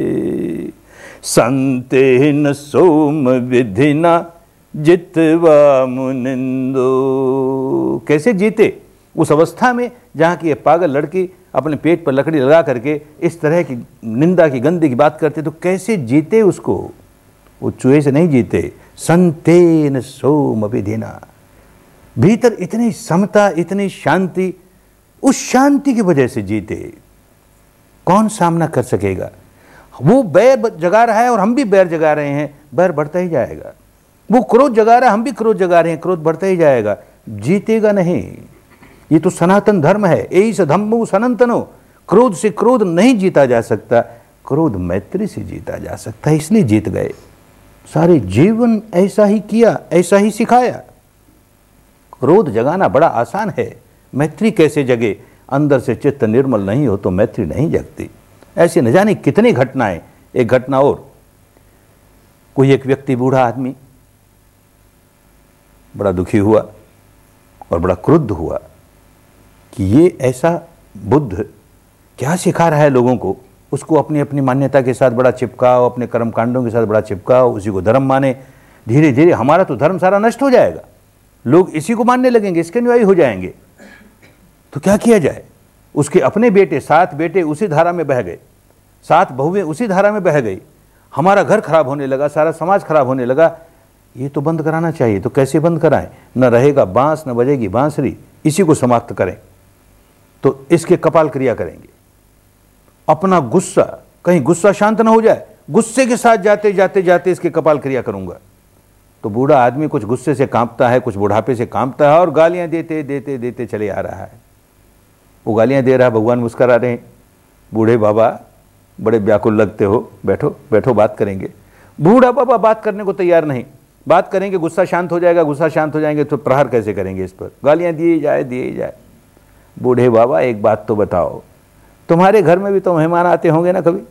संतेन सोम विधिना जितवा मुनिंदो। कैसे जीते उस अवस्था में जहाँ की ये पागल लड़की अपने पेट पर लकड़ी लगा करके इस तरह की निंदा की गंदी की बात करते, तो कैसे जीते उसको? वो चूहे से नहीं जीते। संतेन सोम विधिना, भीतर इतनी समता, इतनी शांति, उस शांति की वजह से जीते। कौन सामना कर सकेगा? वो बैर जगा रहा है और हम भी बैर जगा रहे हैं, बैर बढ़ता ही जाएगा। वो क्रोध जगा रहा है, हम भी क्रोध जगा रहे हैं, क्रोध बढ़ता ही जाएगा, जीतेगा नहीं। ये तो सनातन धर्म है, यही स धम्मो सनातनो। क्रोध से क्रोध नहीं जीता जा सकता, क्रोध मैत्री से जीता जा सकता है, इसलिए जीत गए। सारे जीवन ऐसा ही किया, ऐसा ही सिखाया। क्रोध जगाना बड़ा आसान है, मैत्री कैसे जगे? अंदर से चित्त निर्मल नहीं हो तो मैत्री नहीं जगती। ऐसी न जाने कितनी घटनाएं। एक घटना और, कोई एक व्यक्ति, बूढ़ा आदमी, बड़ा दुखी हुआ और बड़ा क्रुद्ध हुआ कि ये ऐसा बुद्ध क्या सिखा रहा है लोगों को। उसको अपनी अपनी मान्यता के साथ बड़ा चिपकाओ, अपने कर्म कांडों के साथ बड़ा चिपकाओ, उसी को धर्म माने। धीरे धीरे हमारा तो धर्म सारा नष्ट हो जाएगा, लोग इसी को मानने लगेंगे, इसके अनुयायी हो जाएंगे। तो क्या किया जाए? उसके अपने बेटे, सात बेटे उसी धारा में बह गए, सात बहुएं उसी धारा में बह गई। हमारा घर खराब होने लगा, सारा समाज खराब होने लगा। ये तो बंद कराना चाहिए। तो कैसे बंद कराएं? न रहेगा बांस, न बजेगी बांसुरी, इसी को समाप्त करें। तो इसके कपाल क्रिया करेंगे। अपना गुस्सा, कहीं गुस्सा शांत ना हो जाए, गुस्से के साथ जाते जाते जाते इसके कपाल क्रिया करूंगा। तो बूढ़ा आदमी कुछ गुस्से से कांपता है, कुछ बुढ़ापे से कांपता है और गालियां देते देते देते चले आ रहा है। वो गालियां दे रहा है, भगवान मुस्कुरा रहे हैं। बूढ़े बाबा बड़े व्याकुल लगते हो, बैठो बैठो बात करेंगे। बूढ़ा बाबा बात करने को तैयार नहीं। बात करेंगे गुस्सा शांत हो जाएगा, गुस्सा शांत हो जाएंगे तो प्रहार कैसे करेंगे इस पर? गालियां दिए जाए दिए जाए। बूढ़े बाबा एक बात तो बताओ, तुम्हारे घर में भी तो मेहमान आते होंगे ना कभी?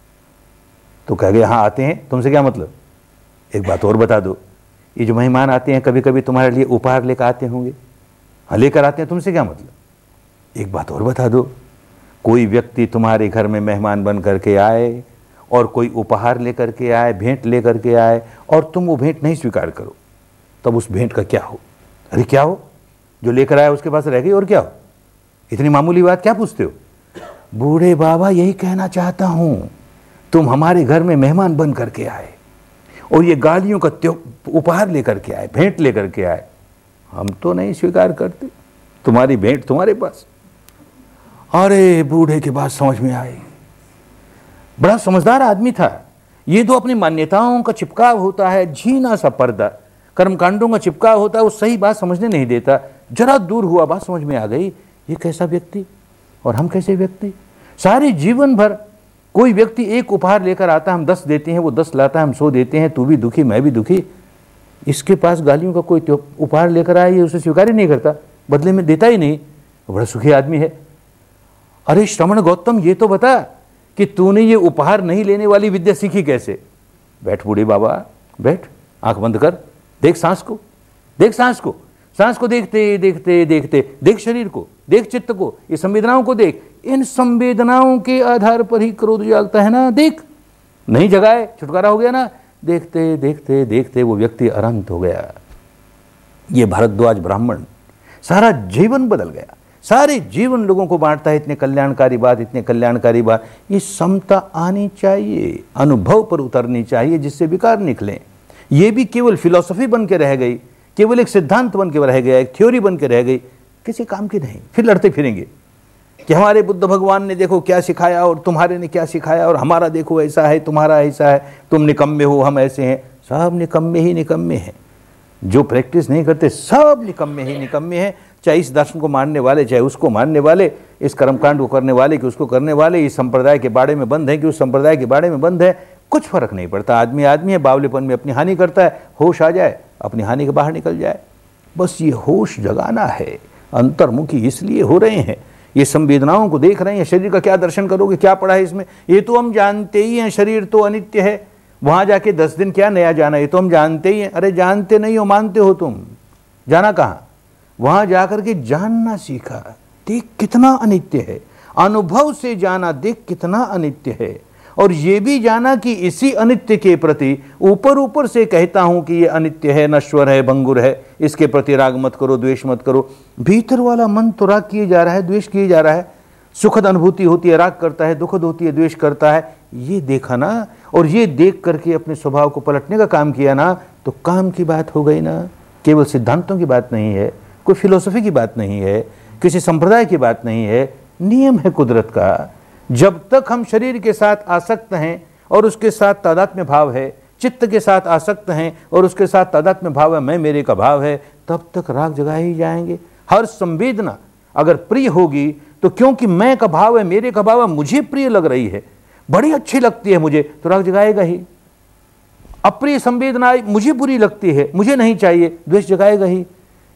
तो कह गए हाँ आते हैं, तुमसे क्या मतलब? एक बात और बता दो, ये जो मेहमान आते हैं कभी कभी तुम्हारे लिए उपहार लेकर आते होंगे? हाँ लेकर आते हैं, तुमसे क्या मतलब? एक बात और बता दो, कोई व्यक्ति तुम्हारे घर में मेहमान बन करके आए और कोई उपहार लेकर के आए, भेंट लेकर के आए, और तुम वो भेंट नहीं स्वीकार करो, तब उस भेंट का क्या हो? अरे क्या हो? जो लेकर आया उसके पास रह गई, और क्या हो? इतनी मामूली बात क्या पूछते हो? बूढ़े बाबा यही कहना चाहता हूं, तुम हमारे घर में मेहमान बन करके आए और ये गालियों का उपहार लेकर के आए, भेंट लेकर के आए, हम तो नहीं स्वीकार करते, तुम्हारी भेंट तुम्हारे पास। अरे बूढ़े के बात समझ में आई, बड़ा समझदार आदमी था। ये तो अपनी मान्यताओं का चिपकाव होता है, झीना सा पर्दा, कर्मकांडों का चिपकाव होता है, वो सही बात समझने नहीं देता। जरा दूर हुआ, बात समझ में आ गई, ये कैसा व्यक्ति और हम कैसे व्यक्ति। सारे जीवन भर कोई व्यक्ति एक उपहार लेकर आता है, हम दस देते हैं, वो दस लाता है, हम सौ देते हैं, तू भी दुखी मैं भी दुखी। इसके पास गालियों का कोई उपहार लेकर आया, ये उसे स्वीकार ही नहीं करता, बदले में देता ही नहीं, बड़ा सुखी आदमी है। अरे श्रवण गौतम, ये तो बता कि तूने ये उपहार नहीं लेने वाली विद्या सीखी कैसे? बैठ बूढ़े बाबा बैठ, आंख बंद कर, देख सांस को, देख सांस को, सांस को देखते देखते देखते देख शरीर को, देख चित्त को, ये संवेदनाओं को देख। इन संवेदनाओं के आधार पर ही क्रोध जागता है ना, देख। नहीं जगाए, छुटकारा हो गया ना। देखते देखते देखते वो व्यक्ति अनंत हो गया। ये भारद्वाज ब्राह्मण सारा जीवन बदल गया, सारे जीवन लोगों को बांटता है। इतने कल्याणकारी बात, इतने कल्याणकारी बात। ये समता आनी चाहिए, अनुभव पर उतरनी चाहिए, जिससे विकार निकले। ये भी केवल फिलॉसफी बन के रह गई, केवल एक सिद्धांत बन के रह गया, एक थ्योरी बन के रह गई, किसी काम की नहीं। फिर लड़ते फिरेंगे कि हमारे बुद्ध भगवान ने देखो क्या सिखाया और तुम्हारे ने क्या सिखाया, और हमारा देखो ऐसा है, तुम्हारा ऐसा है, तुम निकम्मे हो, हम ऐसे हैं। सब निकम्मे ही निकम्मे हैं। जो प्रैक्टिस नहीं करते सब निकम्मे ही निकम्मे हैं। चाहे इस दर्शन को मानने वाले, चाहे उसको मानने वाले, इस कर्मकांड को करने वाले कि उसको करने वाले, इस संप्रदाय के बाड़े में बंद है कि उस संप्रदाय के बाड़े में बंद है, कुछ फर्क नहीं पड़ता। आदमी आदमी है, बावलेपन में अपनी हानि करता है, होश आ जाए अपनी हानि के बाहर निकल जाए। बस ये होश जगाना है। अंतर्मुखी इसलिए हो रहे हैं, ये संवेदनाओं को देख रहे हैं। शरीर का क्या दर्शन करोगे, क्या पढ़ा है इसमें? ये तो हम जानते ही हैं, शरीर तो अनित्य है। वहां जाके दस दिन क्या नया जाना, ये तो हम जानते ही हैं। अरे जानते नहीं हो, मानते हो तुम। जाना कहाँ? वहां जाकर के जानना सीखा, देख कितना अनित्य है। अनुभव से जाना, देख कितना अनित्य है। और ये भी जाना कि इसी अनित्य के प्रति ऊपर ऊपर से कहता हूं कि ये अनित्य है, नश्वर है, भंगुर है, इसके प्रति राग मत करो, द्वेष मत करो। भीतर वाला मन तो राग किए जा रहा है, द्वेष किए जा रहा है। सुखद अनुभूति होती है, राग करता है, दुखद होती है, द्वेष करता है। ये देखा ना, और ये देख करके अपने स्वभाव को पलटने का काम किया ना, तो काम की बात हो गई ना। केवल सिद्धांतों की बात नहीं है, कोई फिलोसफी की बात नहीं है, किसी संप्रदाय की बात नहीं है। नियम है कुदरत का। जब तक हम शरीर के साथ आसक्त हैं और उसके साथ तादात्म्य भाव है, चित्त के साथ आसक्त हैं और उसके साथ तादात्म्य भाव है, मैं मेरे का भाव है, तब तक राग जगाए ही जाएंगे। हर संवेदना अगर प्रिय होगी तो क्योंकि मैं का भाव है, मेरे का भाव है, मुझे प्रिय लग रही है, बड़ी अच्छी लगती है मुझे, तो राग जगाएगा ही। अप्रिय संवेदना मुझे बुरी लगती है, मुझे नहीं चाहिए, द्वेष जगाएगा ही।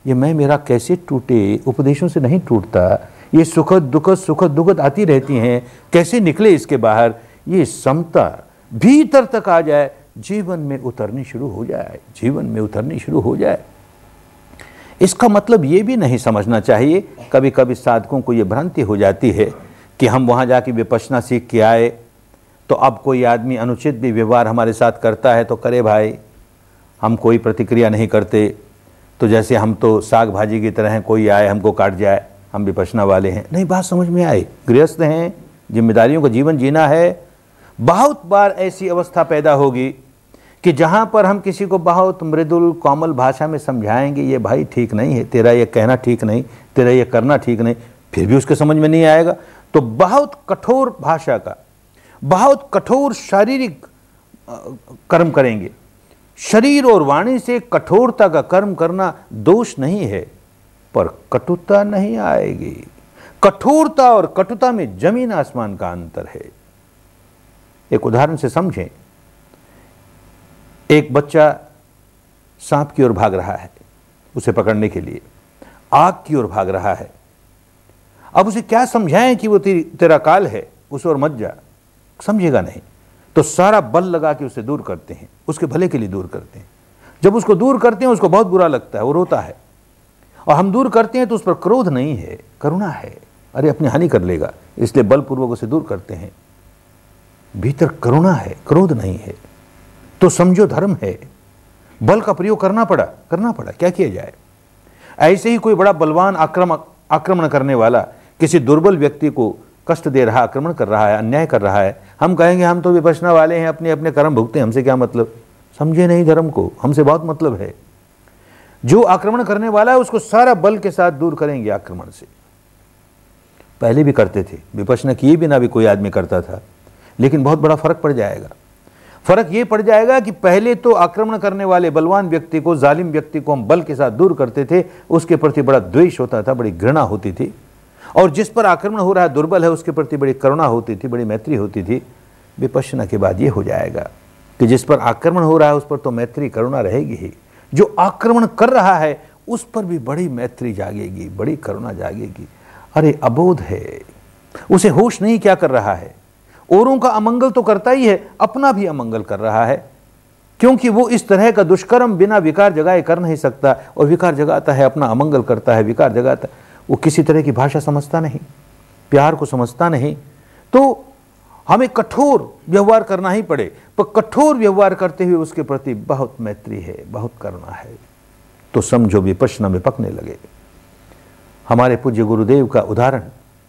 ये मैं मेरा कैसे टूटे, उपदेशों से नहीं टूटता। ये सुखद दुखद सुखद दुखद आती रहती हैं, कैसे निकले इसके बाहर। ये समता भीतर तक आ जाए, जीवन में उतरनी शुरू हो जाए, जीवन में उतरनी शुरू हो जाए। इसका मतलब ये भी नहीं समझना चाहिए, कभी कभी साधकों को ये भ्रांति हो जाती है कि हम वहाँ जाके विपश्यना सीख के आए तो अब कोई आदमी अनुचित भी व्यवहार हमारे साथ करता है तो करे भाई, हम कोई प्रतिक्रिया नहीं करते, तो जैसे हम तो साग भाजी की तरह हैं, कोई आए हमको काट जाए, हम विपश्यना वाले हैं। नहीं, बात समझ में आए, गृहस्थ हैं, जिम्मेदारियों का जीवन जीना है। बहुत बार ऐसी अवस्था पैदा होगी कि जहाँ पर हम किसी को बहुत मृदुल कोमल भाषा में समझाएंगे, ये भाई ठीक नहीं है, तेरा ये कहना ठीक नहीं, तेरा ये करना ठीक नहीं, फिर भी उसके समझ में नहीं आएगा, तो बहुत कठोर भाषा का, बहुत कठोर शारीरिक कर्म करेंगे। शरीर और वाणी से कठोरता का कर्म करना दोष नहीं है, पर कटुता नहीं आएगी। कठोरता और कटुता में जमीन आसमान का अंतर है। एक उदाहरण से समझें, एक बच्चा सांप की ओर भाग रहा है, उसे पकड़ने के लिए आग की ओर भाग रहा है। अब उसे क्या समझाएं कि वो तेरी तेरा काल है, उस ओर मत जा, समझेगा नहीं, तो सारा बल लगा के उसे दूर करते हैं, उसके भले के लिए दूर करते हैं। जब उसको दूर करते हैं उसको बहुत बुरा लगता है, वो रोता है, और हम दूर करते हैं तो उस पर क्रोध नहीं है, करुणा है, अरे अपनी हानि कर लेगा, इसलिए बलपूर्वक उसे दूर करते हैं। भीतर करुणा है, क्रोध नहीं है, तो समझो धर्म है। बल का प्रयोग करना पड़ा करना पड़ा क्या किया जाए। ऐसे ही कोई बड़ा बलवान आक्रमण आक्रमण करने वाला किसी दुर्बल व्यक्ति को कष्ट दे रहा, आक्रमण कर रहा है, अन्याय कर रहा है, हम कहेंगे हम तो विपश्यना वाले हैं, अपने अपने कर्म भुगते, हमसे क्या मतलब। समझे नहीं धर्म को, हमसे बहुत मतलब है। जो आक्रमण करने वाला है उसको सारा बल के साथ दूर करेंगे आक्रमण से। पहले भी करते थे, विपश्यना किए बिना भी कोई आदमी करता था, लेकिन बहुत बड़ा फर्क पड़ जाएगा। फर्क ये पड़ जाएगा कि पहले तो आक्रमण करने वाले बलवान व्यक्ति को, जालिम व्यक्ति को हम बल के साथ दूर करते थे, उसके प्रति बड़ा द्वेष होता था, बड़ी घृणा होती थी, और जिस पर आक्रमण हो रहा है, दुर्बल है, उसके प्रति बड़ी करुणा होती थी, बड़ी मैत्री होती थी। विपश्यना के बाद ये हो जाएगा कि जिस पर आक्रमण हो रहा है उस पर तो मैत्री करुणा रहेगी ही, जो आक्रमण कर रहा है उस पर भी बड़ी मैत्री जागेगी, बड़ी करुणा जागेगी। अरे अबोध है, उसे होश नहीं क्या कर रहा है, औरों का अमंगल तो करता ही है, अपना भी अमंगल कर रहा है, क्योंकि वो इस तरह का दुष्कर्म बिना विकार जगाए कर नहीं सकता, और विकार जगाता है, अपना अमंगल करता है, विकार जगाता है। वो किसी तरह की भाषा समझता नहीं, प्यार को समझता नहीं, तो हमें कठोर व्यवहार करना ही पड़े, पर कठोर व्यवहार करते हुए उसके प्रति बहुत मैत्री है, बहुत करुणा है, तो समझो विपश्यना में पकने लगे। हमारे पूज्य गुरुदेव का उदाहरण,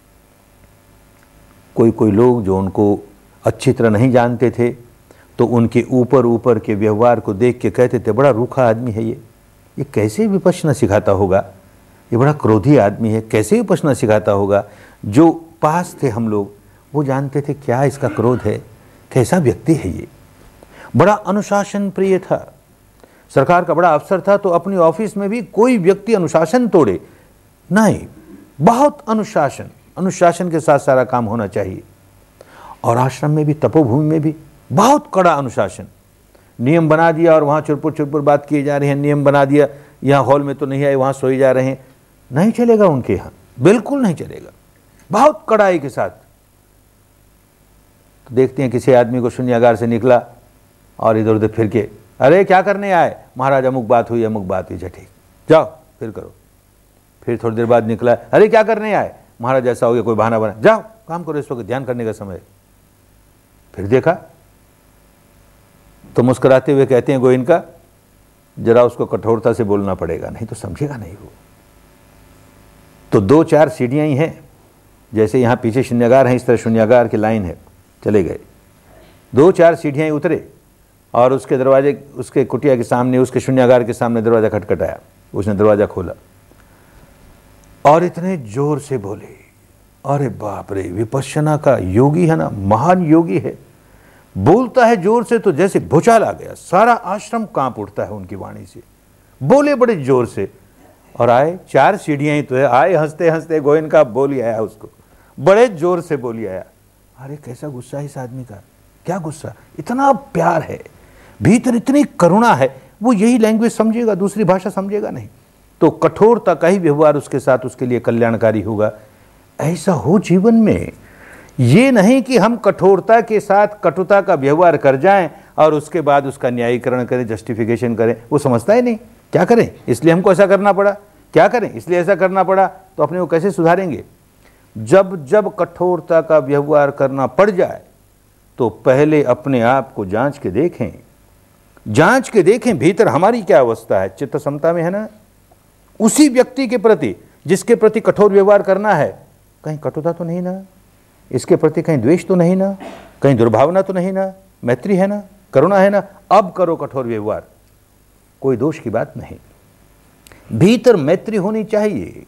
कोई कोई लोग जो उनको अच्छी तरह नहीं जानते थे तो उनके ऊपर ऊपर के व्यवहार को देख के कहते थे बड़ा रूखा आदमी है ये ये कैसे विपश्यना सिखाता होगा, ये बड़ा क्रोधी आदमी है, कैसे विपश्यना सिखाता होगा। जो पास थे हम लोग वो जानते थे क्या इसका क्रोध है, कैसा व्यक्ति है ये। बड़ा अनुशासन प्रिय था, सरकार का बड़ा अफसर था, तो अपनी ऑफिस में भी कोई व्यक्ति अनुशासन तोड़े नहीं, बहुत अनुशासन अनुशासन के साथ सारा काम होना चाहिए। और आश्रम में भी, तपोभूमि में भी बहुत कड़ा अनुशासन। नियम बना दिया और वहाँ चुरपुर चुरपुर बात किए जा रहे हैं, नियम बना दिया, यहाँ हॉल में तो नहीं आए, वहाँ सोए जा रहे हैं, नहीं चलेगा उनके यहाँ, बिल्कुल नहीं चलेगा, बहुत कड़ाई के साथ। तो देखते हैं किसी आदमी को शून्यागार से निकला और इधर उधर फिर के, अरे क्या करने आए, महाराज अमुक बात हुई, अमुक बात हुई, ठीक जाओ फिर करो। फिर थोड़ी देर बाद निकला, अरे क्या करने आए, महाराज ऐसा हो गया, कोई बहाना बना, जाओ काम करो, इस वक्त ध्यान करने का समय। फिर देखा तो मुस्कुराते हुए कहते हैं गोविंद का, जरा उसको कठोरता से बोलना पड़ेगा, नहीं तो समझेगा नहीं वो। तो दो चार सीढ़ियां ही हैं, जैसे यहाँ पीछे शून्यागार है, इस तरह शून्यागार की लाइन है, चले गए, दो चार सीढ़ियां उतरे और उसके दरवाजे, उसके कुटिया के सामने, उसके शून्यागार के सामने दरवाजा खटखटाया, उसने दरवाजा खोला और इतने जोर से बोले, अरे बाप रे, विपश्यना का योगी है ना, महान योगी है, बोलता है जोर से तो जैसे भूचाल आ गया, सारा आश्रम कांप उठता है उनकी वाणी से, बोले बड़े जोर से। और आए, चार सीढ़ियां ही तो है, आए हंसते हंसते, गोविंद का बोली आया उसको, बड़े जोर से बोली आया। अरे कैसा गुस्सा है इस आदमी का, क्या गुस्सा, इतना प्यार है, भीतर इतनी करुणा है, वो यही लैंग्वेज समझेगा, दूसरी भाषा समझेगा नहीं। तो कठोरता का ही व्यवहार उसके साथ उसके लिए कल्याणकारी होगा। ऐसा हो जीवन में, ये नहीं कि हम कठोरता के साथ कटुता का व्यवहार कर जाएं और उसके बाद उसका न्यायीकरण करें, जस्टिफिकेशन करें। वो समझता ही नहीं, क्या करें इसलिए हमको ऐसा करना पड़ा, क्या करें इसलिए ऐसा करना पड़ा, तो अपने को कैसे सुधारेंगे। जब जब कठोरता का व्यवहार करना पड़ जाए तो पहले अपने आप को जांच के देखें, जांच के देखें भीतर हमारी क्या अवस्था है। चित्त समता में है ना, उसी व्यक्ति के प्रति जिसके प्रति कठोर व्यवहार करना है, कहीं कटुता तो नहीं ना, इसके प्रति कहीं द्वेष तो नहीं ना, कहीं दुर्भावना तो नहीं ना, मैत्री है ना, करुणा है ना, अब करो कठोर व्यवहार, कोई दोष की बात नहीं। भीतर मैत्री होनी चाहिए।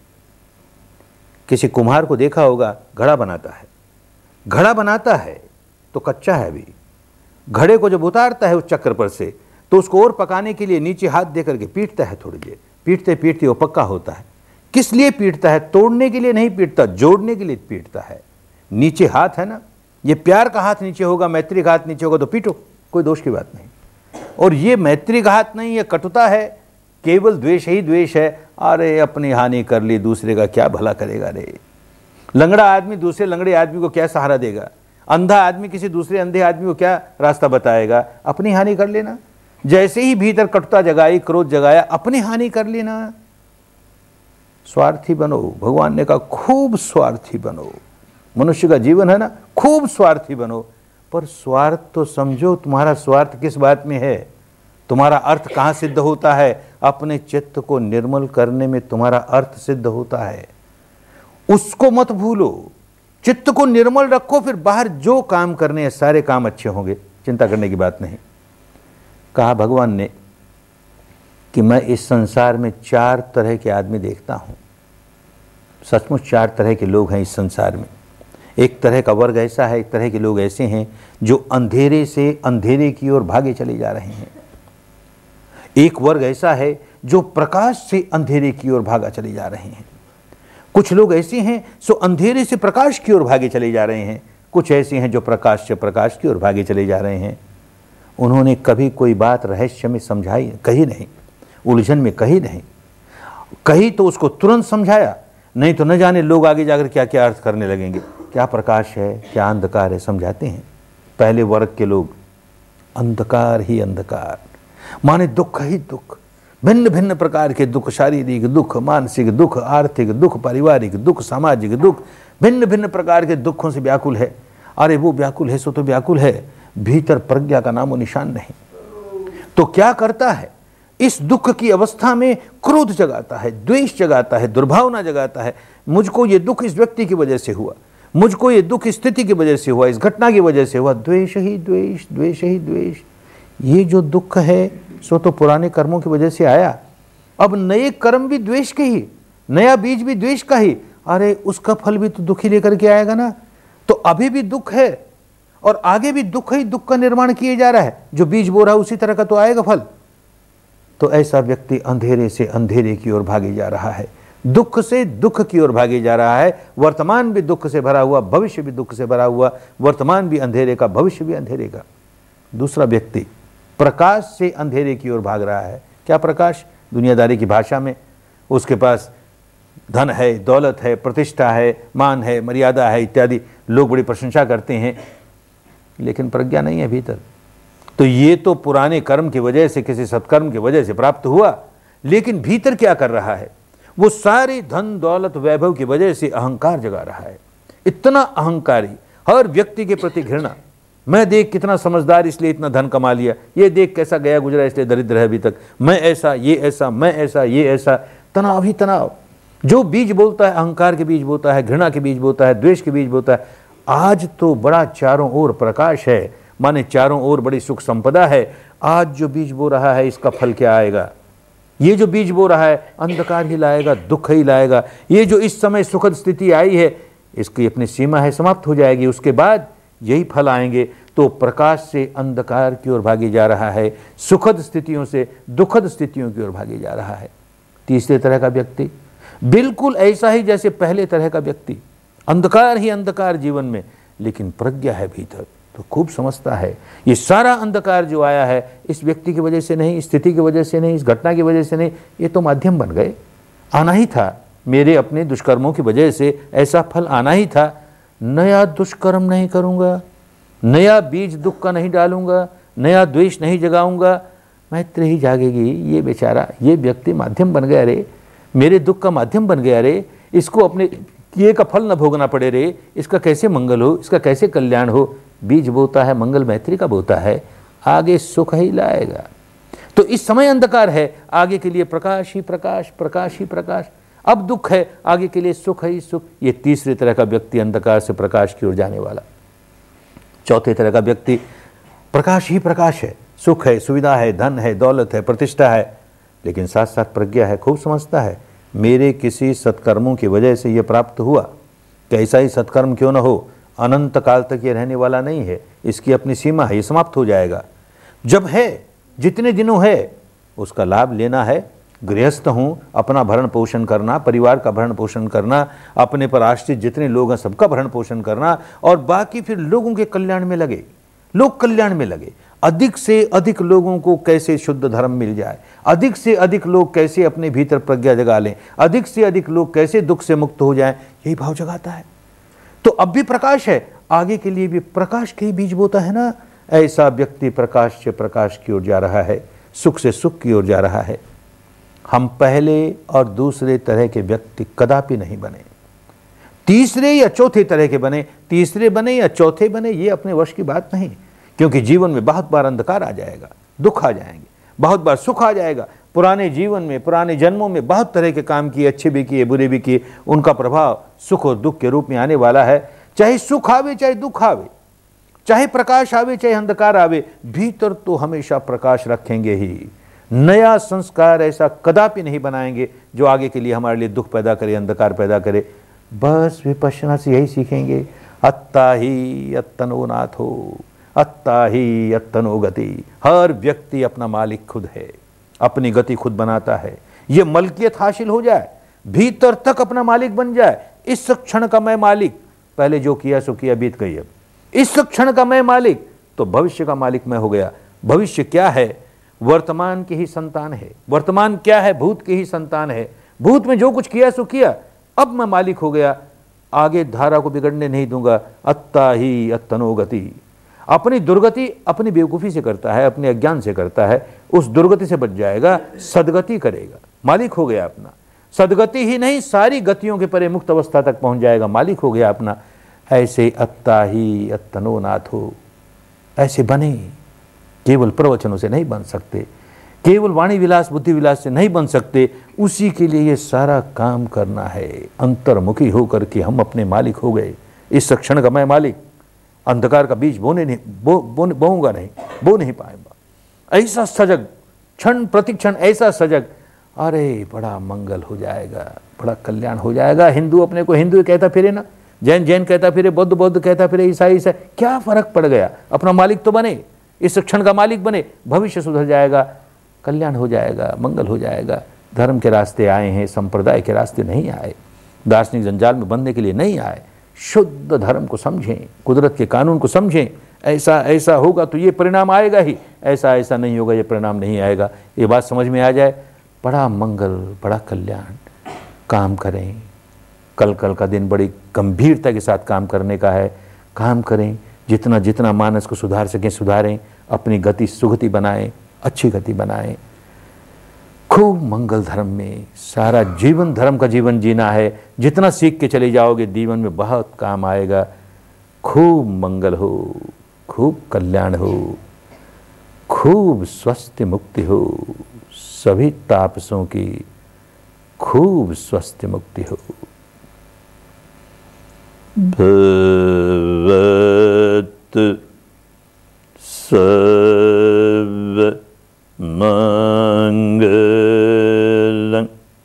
किसी कुम्हार को देखा होगा, घड़ा बनाता है, घड़ा बनाता है तो कच्चा है अभी, घड़े को जब उतारता है उस चक्र पर से तो उसको और पकाने के लिए नीचे हाथ दे करके पीटता है, थोड़ी देर पीटते पीटते वो पक्का होता है। किस लिए पीटता है? तोड़ने के लिए नहीं पीटता, जोड़ने के लिए पीटता है। नीचे हाथ है ना, ये प्यार का हाथ नीचे होगा, मैत्री का हाथ नीचे होगा तो पीटो, कोई दोष की बात नहीं। और ये मैत्री का हाथ नहीं है, कटुता है, केवल द्वेष ही द्वेष है। अरे अपनी हानि कर ली, दूसरे का क्या भला करेगा रे। लंगड़ा आदमी दूसरे लंगड़े आदमी को क्या सहारा देगा, अंधा आदमी किसी दूसरे अंधे आदमी को क्या रास्ता बताएगा। अपनी हानि कर लेना। जैसे ही भीतर कटुता जगाई, क्रोध जगाया, अपनी हानि कर लेना। स्वार्थी बनो, भगवान ने कहा खूब स्वार्थी बनो। मनुष्य का जीवन है ना, खूब स्वार्थी बनो, पर स्वार्थ तो समझो तुम्हारा स्वार्थ किस बात में है, तुम्हारा अर्थ कहाँ सिद्ध होता है। अपने चित्त को निर्मल करने में तुम्हारा अर्थ सिद्ध होता है, उसको मत भूलो। चित्त को निर्मल रखो, फिर बाहर जो काम करने हैं सारे काम अच्छे होंगे, चिंता करने की बात नहीं। कहा भगवान ने कि मैं इस संसार में चार तरह के आदमी देखता हूं। सचमुच चार तरह के लोग हैं इस संसार में। एक तरह का वर्ग ऐसा है, एक तरह के लोग ऐसे हैं जो अंधेरे से अंधेरे की ओर भागे चले जा रहे हैं। एक वर्ग ऐसा है जो प्रकाश से अंधेरे की ओर भागा चले जा रहे हैं। कुछ लोग ऐसे हैं जो अंधेरे से प्रकाश की ओर भागे चले जा रहे हैं। कुछ ऐसे हैं जो प्रकाश से प्रकाश की ओर भागे चले जा रहे हैं। उन्होंने कभी कोई बात रहस्य में समझाई कही नहीं, उलझन में कही नहीं, कही तो उसको तुरंत समझाया, नहीं तो न जाने लोग आगे जाकर क्या क्या अर्थ करने लगेंगे। क्या प्रकाश है, क्या अंधकार है, समझाते हैं। पहले वर्ग के लोग अंधकार ही अंधकार, माने दुख ही दुख, भिन्न भिन्न प्रकार के दुख, शारीरिक दुख, मानसिक दुख, आर्थिक दुख, पारिवारिक दुख, सामाजिक दुख, भिन्न भिन्न प्रकार के दुखों से व्याकुल है। अरे वो व्याकुल है सो तो व्याकुल है, भीतर प्रज्ञा का नामो निशान नहीं। तो क्या करता है, इस दुख की अवस्था में क्रोध जगाता है, द्वेष जगाता है, दुर्भावना जगाता है। मुझको ये दुख इस व्यक्ति की वजह से हुआ, मुझको ये दुख स्थिति की वजह से हुआ, इस घटना की वजह से हुआ। द्वेष ही द्वेष, द्वेष ही द्वेष। ये जो दुख है सो तो पुराने कर्मों की वजह से आया, अब नए कर्म भी द्वेष के ही, नया बीज भी द्वेष का ही। अरे उसका फल भी तो दुख ही लेकर के आएगा ना। तो अभी भी दुख है और आगे भी दुख ही दुख का निर्माण किए जा रहा है। जो बीज बो रहा है उसी तरह का तो आएगा फल। तो ऐसा व्यक्ति अंधेरे से अंधेरे की ओर भागे जा रहा है, दुख से दुख की ओर भागे जा रहा है। वर्तमान भी दुख से भरा हुआ, भविष्य भी दुख से भरा हुआ, वर्तमान भी अंधेरे का, भविष्य भी अंधेरे का। दूसरा व्यक्ति प्रकाश से अंधेरे की ओर भाग रहा है। क्या प्रकाश? दुनियादारी की भाषा में उसके पास धन है, दौलत है, प्रतिष्ठा है, मान है, मर्यादा है इत्यादि, लोग बड़ी प्रशंसा करते हैं, लेकिन प्रज्ञा नहीं है भीतर। तो ये तो पुराने कर्म की वजह से, किसी सत्कर्म की वजह से प्राप्त हुआ, लेकिन भीतर क्या कर रहा है? वो सारी धन दौलत वैभव की वजह से अहंकार जगा रहा है। इतना अहंकारी, हर व्यक्ति के प्रति घृणा। मैं देख कितना समझदार इसलिए इतना धन कमा लिया, ये देख कैसा गया गुजरा इसलिए दरिद्र है अभी तक, मैं ऐसा, ये ऐसा, मैं ऐसा, ये ऐसा। तनाव ही तनाव। जो बीज बोलता है अहंकार के बीज बोता है, घृणा के बीज बोता है, द्वेष के बीज बोता है। आज तो बड़ा चारों ओर प्रकाश है, माने चारों ओर बड़ी सुख संपदा है। आज जो बीज बो रहा है इसका फल क्या आएगा? ये जो बीज बो रहा है अंधकार ही लाएगा, दुख ही लाएगा। ये जो इस समय सुखद स्थिति आई है इसकी अपनी सीमा है, समाप्त हो जाएगी, उसके बाद यही फल आएंगे। तो प्रकाश से अंधकार की ओर भागे जा रहा है, सुखद स्थितियों से दुखद स्थितियों की ओर भागे जा रहा है। तीसरे तरह का व्यक्ति बिल्कुल ऐसा ही जैसे पहले तरह का व्यक्ति, अंधकार ही अंधकार जीवन में, लेकिन प्रज्ञा है भीतर, तो खूब समझता है ये सारा अंधकार जो आया है इस व्यक्ति की वजह से नहीं, इस स्थिति की वजह से नहीं, इस घटना की वजह से नहीं, ये तो माध्यम बन गए, आना ही था, मेरे अपने दुष्कर्मों की वजह से ऐसा फल आना ही था। नया दुष्कर्म नहीं करूँगा, नया बीज दुख का नहीं डालूंगा, नया द्वेष नहीं जगाऊंगा, मैत्री ही जागेगी। ये बेचारा, ये व्यक्ति माध्यम बन गया रे, मेरे दुख का माध्यम बन गया रे, इसको अपने किए का फल न भोगना पड़े रे, इसका कैसे मंगल हो, इसका कैसे कल्याण हो। बीज बोता है, मंगल मैत्री का बोता है, आगे सुख ही लाएगा। तो इस समय अंधकार है, आगे के लिए प्रकाश ही प्रकाश, प्रकाश ही प्रकाश। अब दुख है, आगे के लिए सुख ही सुख। ये तीसरे तरह का व्यक्ति अंधकार से प्रकाश की ओर जाने वाला। चौथे तरह का व्यक्ति प्रकाश ही प्रकाश है, सुख है, सुविधा है, धन है, दौलत है, प्रतिष्ठा है, लेकिन साथ साथ प्रज्ञा है, खूब समझता है मेरे किसी सत्कर्मों की वजह से ये प्राप्त हुआ, कैसा ही सत्कर्म क्यों न हो, अनंत काल तक ये रहने वाला नहीं है, इसकी अपनी सीमा है, ये समाप्त हो जाएगा। जब है, जितने दिनों है उसका लाभ लेना है। गृहस्थ हूँ, अपना भरण पोषण करना, परिवार का भरण पोषण करना, अपने पर आश्रित जितने लोग हैं सबका भरण पोषण करना, और बाकी फिर लोगों के कल्याण में लगे, लोक कल्याण में लगे। अधिक से अधिक लोगों को कैसे शुद्ध धर्म मिल जाए, अधिक से अधिक लोग कैसे अपने भीतर प्रज्ञा जगा लें, अधिक से अधिक लोग कैसे दुख से मुक्त हो जाएं, यही भाव जगाता है। तो अब भी प्रकाश है, आगे के लिए भी प्रकाश के ही बीज बोता है ना। ऐसा व्यक्ति प्रकाश से प्रकाश की ओर जा रहा है, सुख से सुख की ओर जा रहा है। हम पहले और दूसरे तरह के व्यक्ति कदापि नहीं बने, तीसरे या चौथे तरह के बने। तीसरे बने या चौथे बने ये अपने वश की बात नहीं, क्योंकि जीवन में बहुत बार अंधकार आ जाएगा, दुख आ जाएंगे, बहुत बार सुख आ जाएगा। पुराने जीवन में, पुराने जन्मों में बहुत तरह के काम किए, अच्छे भी किए, बुरे भी किए, उनका प्रभाव सुख और दुख के रूप में आने वाला है। चाहे सुख आवे चाहे दुख आवे, चाहे प्रकाश आवे चाहे अंधकार आवे, भीतर तो हमेशा प्रकाश रखेंगे ही। नया संस्कार ऐसा कदापि नहीं बनाएंगे जो आगे के लिए हमारे लिए दुख पैदा करे, अंधकार पैदा करे। बस विपश्यना से यही सीखेंगे, अत्ता ही अत्तनो नाथो, अत्ता ही अत्तनो गति। हर व्यक्ति अपना मालिक खुद है, अपनी गति खुद बनाता है। ये मलकियत हासिल हो जाए, भीतर तक अपना मालिक बन जाए। इस क्षण का मैं मालिक, पहले जो किया सो किया, बीत गई। अब इस क्षण का मैं मालिक, तो भविष्य का मालिक मैं हो गया। भविष्य क्या है? वर्तमान की ही संतान है। वर्तमान क्या है? भूत की ही संतान है। भूत में जो कुछ किया सो किया, अब मैं मालिक हो गया, आगे धारा को बिगड़ने नहीं दूंगा। अत्ता ही अत्तनो गति। अपनी दुर्गति अपनी बेवकूफ़ी से करता है, अपने अज्ञान से करता है, उस दुर्गति से बच जाएगा, सदगति करेगा, मालिक हो गया अपना। सदगति ही नहीं, सारी गतियों के परे मुक्त अवस्था तक पहुंच जाएगा, मालिक हो गया अपना। ऐसे अत्ता ही अत्तनो नाथो, ऐसे बने। केवल प्रवचनों से नहीं बन सकते, केवल वाणी विलास बुद्धि विलास से नहीं बन सकते। उसी के लिए ये सारा काम करना है। अंतर्मुखी होकर के हम अपने मालिक हो गए। इस क्षण का मैं मालिक, अंधकार का बीज बोने नहीं, बो, बो, बोऊंगा नहीं, बो नहीं पाएगा। ऐसा सजग, क्षण प्रतिक्षण ऐसा सजग, अरे बड़ा मंगल हो जाएगा, बड़ा कल्याण हो जाएगा। हिंदू अपने को हिंदू कहता फिरे ना, जैन जैन कहता फिरे, बौद्ध बौद्ध कहता फिरे, ईसाई ईसाई, क्या फर्क पड़ गया? अपना मालिक तो बने, इस क्षण का मालिक बने, भविष्य सुधर जाएगा, कल्याण हो जाएगा, मंगल हो जाएगा। धर्म के रास्ते आए हैं, संप्रदाय के रास्ते नहीं आए, दार्शनिक जंजाल में बनने के लिए नहीं आए। शुद्ध धर्म को समझें, कुदरत के कानून को समझें। ऐसा ऐसा होगा तो ये परिणाम आएगा ही, ऐसा ऐसा नहीं होगा ये परिणाम नहीं आएगा। ये बात समझ में आ जाए, बड़ा मंगल, बड़ा कल्याण। काम करें, कल कल का दिन बड़ी गंभीरता के साथ काम करने का है। काम करें, जितना जितना मानस को सुधार सकें सुधारें, अपनी गति सुगति बनाएं, अच्छी गति बनाएं। खूब मंगल धर्म में सारा जीवन धर्म का जीवन जीना है। जितना सीख के चले जाओगे जीवन में बहुत काम आएगा। खूब मंगल हो, खूब कल्याण हो, खूब स्वस्थ मुक्ति हो, सभी तापसों की खूब स्वस्थ मुक्ति हो। भवत सर्व मंगलं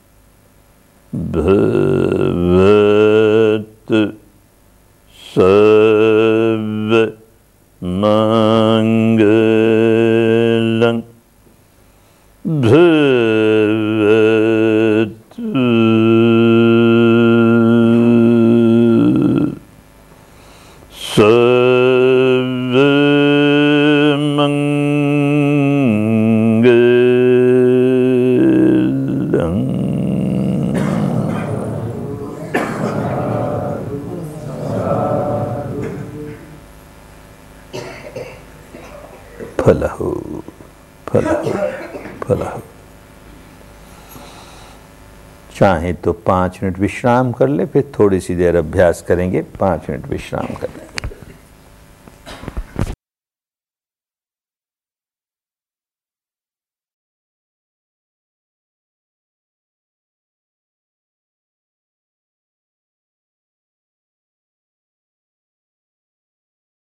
भवत सर्व मंगलं भवत सर्व मंगलं। अल्लाह। चाहे तो पाँच मिनट विश्राम कर ले, फिर थोड़ी सी देर अभ्यास करेंगे। पाँच मिनट विश्राम कर लें।